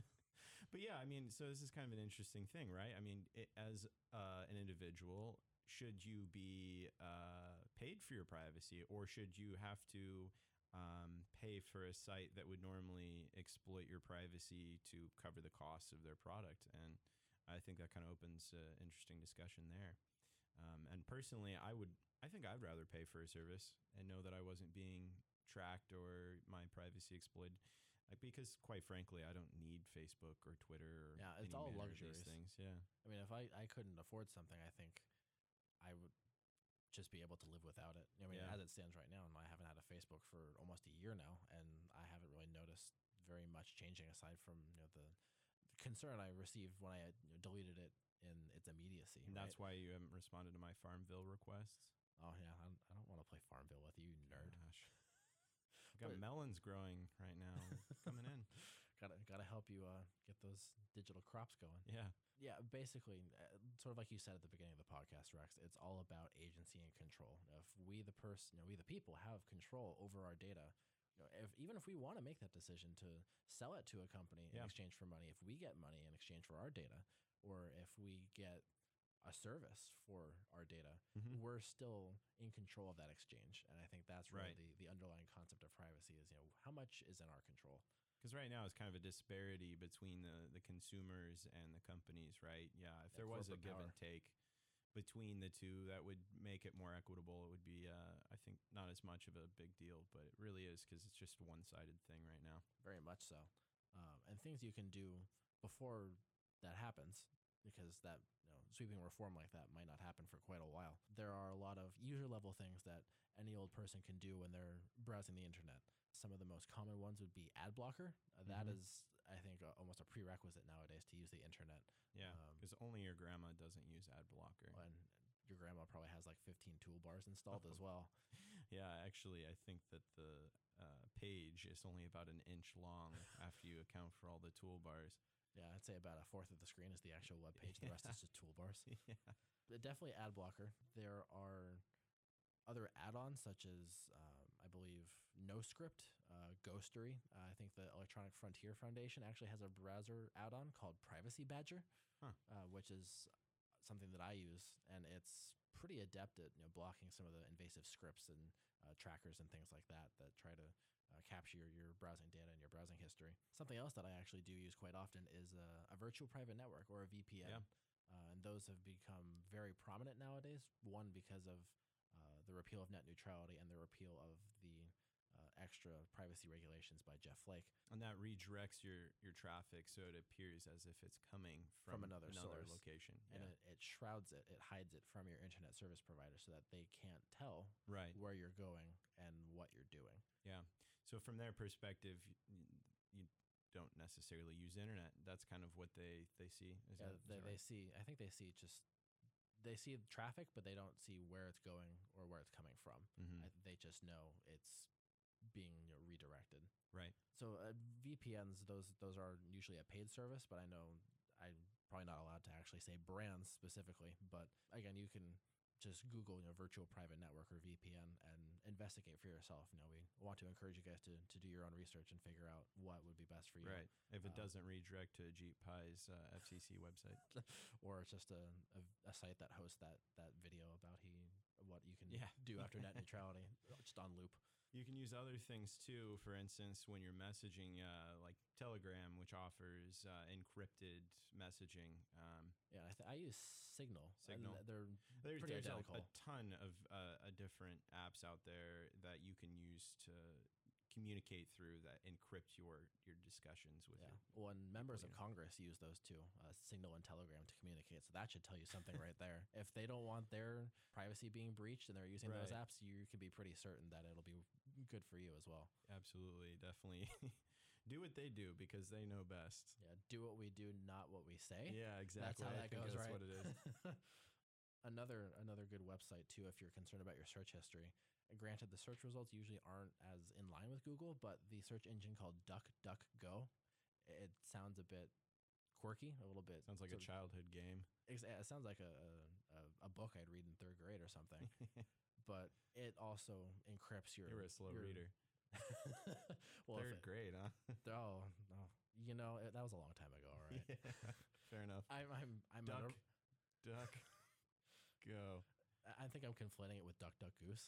But yeah, I mean, so this is kind of an interesting thing, right? I mean, it, as uh, an individual, should you be uh, paid for your privacy, or should you have to um, pay for a site that would normally exploit your privacy to cover the costs of their product? And I think that kind of opens an interesting discussion there. Um, and personally, I would, I think I'd rather pay for a service and know that I wasn't being tracked or my privacy exploited. Like, because quite frankly, I don't need Facebook or Twitter or Yeah, it's any all manner of these luxuries. things. Yeah, I mean, if I, I couldn't afford something, I think I would just be able to live without it. I mean, Yeah. as it stands right now, and I haven't had a Facebook for almost a year now, and I haven't really noticed very much changing aside from you know the, the concern I received when I you know, deleted it in its immediacy. and that's right? why you haven't responded to my Farmville requests. Oh yeah, I don't, I don't want to play Farmville with you, you nerd. Gosh, I've got But- melons growing right now, coming in. Gotta gotta help you uh, get those digital crops going. Yeah, Yeah, basically, uh, sort of like you said at the beginning of the podcast, Rex. It's all about agency and control. If we, the person, you know, we the people, have control over our data, you know, if even if we want to make that decision to sell it to a company in Yeah. exchange for money, if we get money in exchange for our data, or if we get a service for our data, Mhm. we're still in control of that exchange. And I think that's really Right. the, the underlying concept of privacy is, you know, how much is in our control. because right now it's kind of a disparity between the the consumers and the companies, right? Yeah, if there was a corporate give power. and take between the two, that would make it more equitable. It would be, uh, I think, not as much of a big deal, but it really is because it's just a one-sided thing right now. Very much so. Um, and things you can do before that happens, because that you know, sweeping reform like that might not happen for quite a while. There are a lot of user level things that any old person can do when they're browsing the internet. Some of the most common ones would be ad blocker. Uh, That Mhm. is, I think, uh, almost a prerequisite nowadays to use the internet. Yeah, Um, because only your grandma doesn't use ad blocker. And your grandma probably has like fifteen toolbars installed as well. Yeah, actually, I think that the uh, page is only about an inch long after you account for all the toolbars. Yeah, I'd say about a fourth of the screen is the actual web page. The rest is just toolbars. Yeah. But definitely ad blocker. There are other add-ons such as um, I believe NoScript, uh, Ghostery. Uh, I think the Electronic Frontier Foundation actually has a browser add-on called Privacy Badger, Huh. uh, which is something that I use, and it's pretty adept at you know blocking some of the invasive scripts and uh, trackers and things like that that try to uh, capture your, your browsing data and your browsing history. Something else that I actually do use quite often is a, a virtual private network or a V P N. Yeah. Uh, and those have become very prominent nowadays. One, because of uh, the repeal of net neutrality and the repeal of the uh, extra privacy regulations by Jeff Flake. And that redirects your, your traffic so it appears as if it's coming from, From another another source. location. And Yeah. it, it shrouds it, it hides it from your internet service provider so that they can't tell Right. where you're going and what you're doing. Yeah. So from their perspective, you, you don't necessarily use internet. That's kind of what they, they see. Is Yeah, that, is they, that they right? see, I think they see just, they see the traffic, but they don't see where it's going or where it's coming from. Mhm. I, they just know it's being you know, redirected. Right. So uh, V P Ns, those those are usually a paid service, but I know I'm probably not allowed to actually say brands specifically. But again, you can just Google you know virtual private network or V P N and investigate for yourself. You know, we want to encourage you guys to, to do your own research and figure out what would be best for you. Right. If it Um, doesn't redirect to Jeep Pie's uh, F C C website. Or it's just a, a, a site that hosts that that video about he what you can Yeah. do after net neutrality, just on loop. You can use other things too. For instance, when you're messaging, uh, like Telegram, which offers uh, encrypted messaging. Um, Yeah, I, th- I use Signal. Signal. And they're there's pretty there's a, identical. a ton of uh, uh, different apps out there that you can use to communicate through that encrypt your your discussions with Yeah. your. Well, and members you of know. Congress use those too, uh, Signal and Telegram to communicate. So that should tell you something right there. If they don't want their privacy being breached and they're using those Right. apps, you can be pretty certain that it'll be good for you as well. Absolutely, definitely. Do what they do because they know best. Yeah. Do what we do, not what we say. Yeah, exactly. That's how I that think goes, that's right? what it is. another another good website too if you're concerned about your search history. And granted, the search results usually aren't as in line with Google, but the search engine called DuckDuckGo, it sounds a bit quirky, a little bit. Sounds like a sort of- childhood game. Ex- It sounds like a, a a book I'd read in third grade or something. But it also encrypts your. You were a slow your- reader. well, if Third it, grade, huh? oh no, you know it, that was a long time ago. All right, Yeah, fair enough. I'm I'm I'm Duck, a- duck, go. I think I'm conflating it with Duck Duck Goose.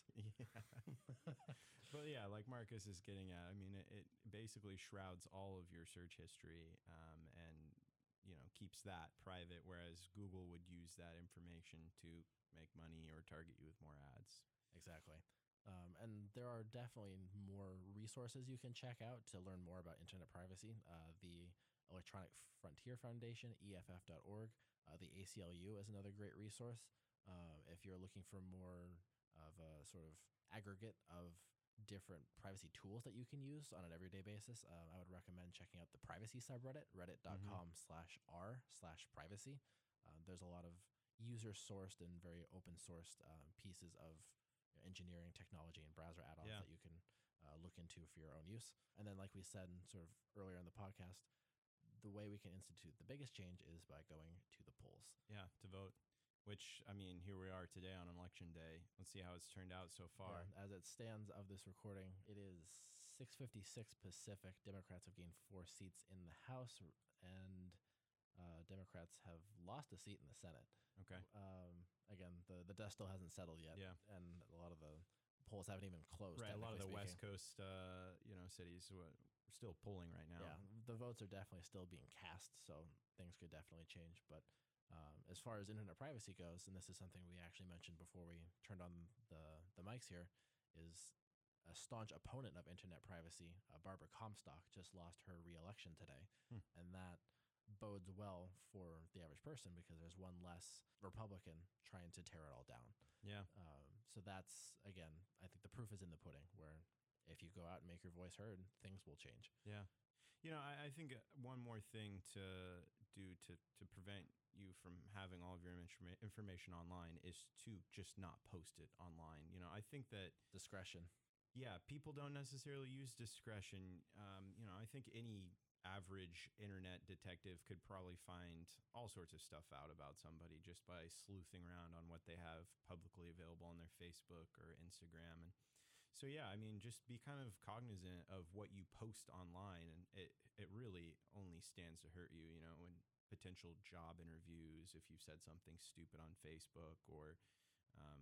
Yeah. But yeah, like Marcus is getting at, I mean, it, it basically shrouds all of your search history um, and, you know, keeps that private, whereas Google would use that information to make money or target you with more ads. Exactly. Um, and there are definitely more resources you can check out to learn more about internet privacy. Uh, the Electronic Frontier Foundation, E F F dot org, uh, the A C L U is another great resource. Uh, if you're looking for more of a sort of aggregate of different privacy tools that you can use on an everyday basis, uh, I would recommend checking out the privacy subreddit, reddit.com slash r slash privacy. Uh, there's a lot of user-sourced and very open-sourced um, pieces of engineering, technology, and browser add-ons Yeah. that you can uh, look into for your own use. And then, like we said sort of earlier in the podcast, the way we can institute the biggest change is by going to the polls. Yeah, to vote. Which, I mean, here we are today on election day. Let's see how it's turned out so far. Yeah, as it stands of this recording, it is six fifty-six Pacific. Democrats have gained four seats in the House, and uh, Democrats have lost a seat in the Senate. Okay. Um, again, the, the dust still hasn't settled yet, Yeah. and a lot of the polls haven't even closed. Right, a lot of the technically West Coast, uh, you know, cities uh, are still polling right now. Yeah, the votes are definitely still being cast, so things could definitely change. But um, as far as internet privacy goes, and this is something we actually mentioned before we turned on the, the mics here, is a staunch opponent of internet privacy, uh, Barbara Comstock, just lost her reelection today. Hmm. And that bodes well for the average person because there's one less Republican trying to tear it all down. Yeah. Um, so that's, again, I think the proof is in the pudding, where if you go out and make your voice heard, things will change. Yeah. You know, I, I think uh, one more thing to do to, to prevent you from having all of your informa- information online is to just not post it online. You know, I think that, Discretion. yeah, people don't necessarily use discretion. Um, you know, I think any average internet detective could probably find all sorts of stuff out about somebody just by sleuthing around on what they have publicly available on their Facebook or Instagram. And so, yeah, I mean, just be kind of cognizant of what you post online, and it, it really only stands to hurt you, you know, when potential job interviews, if you've said something stupid on Facebook or, um,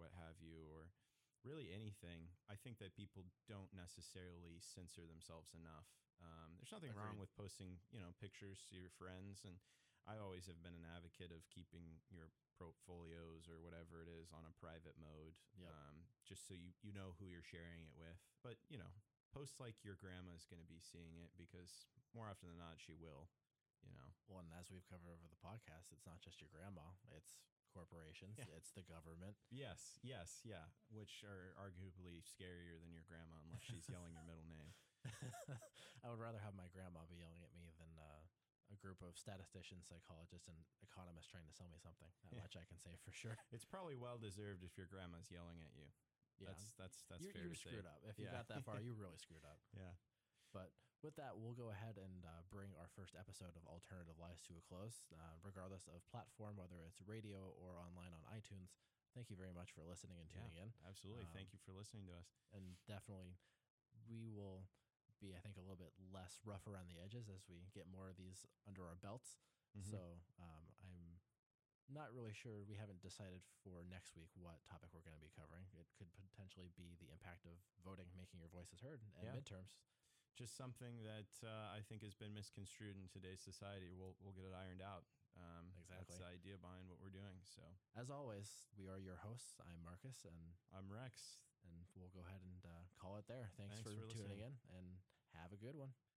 what have you, or really anything. I think that people don't necessarily censor themselves enough. Um, there's nothing wrong Agreed. with posting, you know, pictures to your friends, and I always have been an advocate of keeping your portfolios or whatever it is on a private mode, Yep. um, just so you you know who you're sharing it with. But you know, post like your grandma's going to be seeing it, because more often than not, she will. You know. Well, and as we've covered over the podcast, it's not just your grandma; it's corporations, Yeah. it's the government. Yes, yes, yeah, which are arguably scarier than your grandma unless she's yelling your middle name. I would rather have my grandma be yelling at me than uh, a group of statisticians, psychologists, and economists trying to sell me something. That Yeah. much I can say for sure. It's probably well deserved if your grandma's yelling at you. Yeah, That's that's that's you fair you to say. screwed up. If you Yeah. got that far, you really screwed up. Yeah. But with that, we'll go ahead and uh, bring our first episode of Alternative Lives to a close, uh, regardless of platform, whether it's radio or online on iTunes. Thank you very much for listening and tuning Yeah, in. absolutely. Um, Thank you for listening to us. And definitely, we will be, I think, a little bit less rough around the edges as we get more of these under our belts. Mhm. So um, I'm not really sure. We haven't decided for next week what topic we're going to be covering. It could potentially be the impact of voting, making your voices heard, and Yeah. midterms. Just something that uh, I think has been misconstrued in today's society. We'll we'll get it ironed out. Um, Exactly. That's the idea behind what we're doing. So As always, we are your hosts. I'm Marcus, and I'm Rex. and we'll go ahead and uh, call it there. Thanks, Thanks for, for tuning listening. in, and have a good one.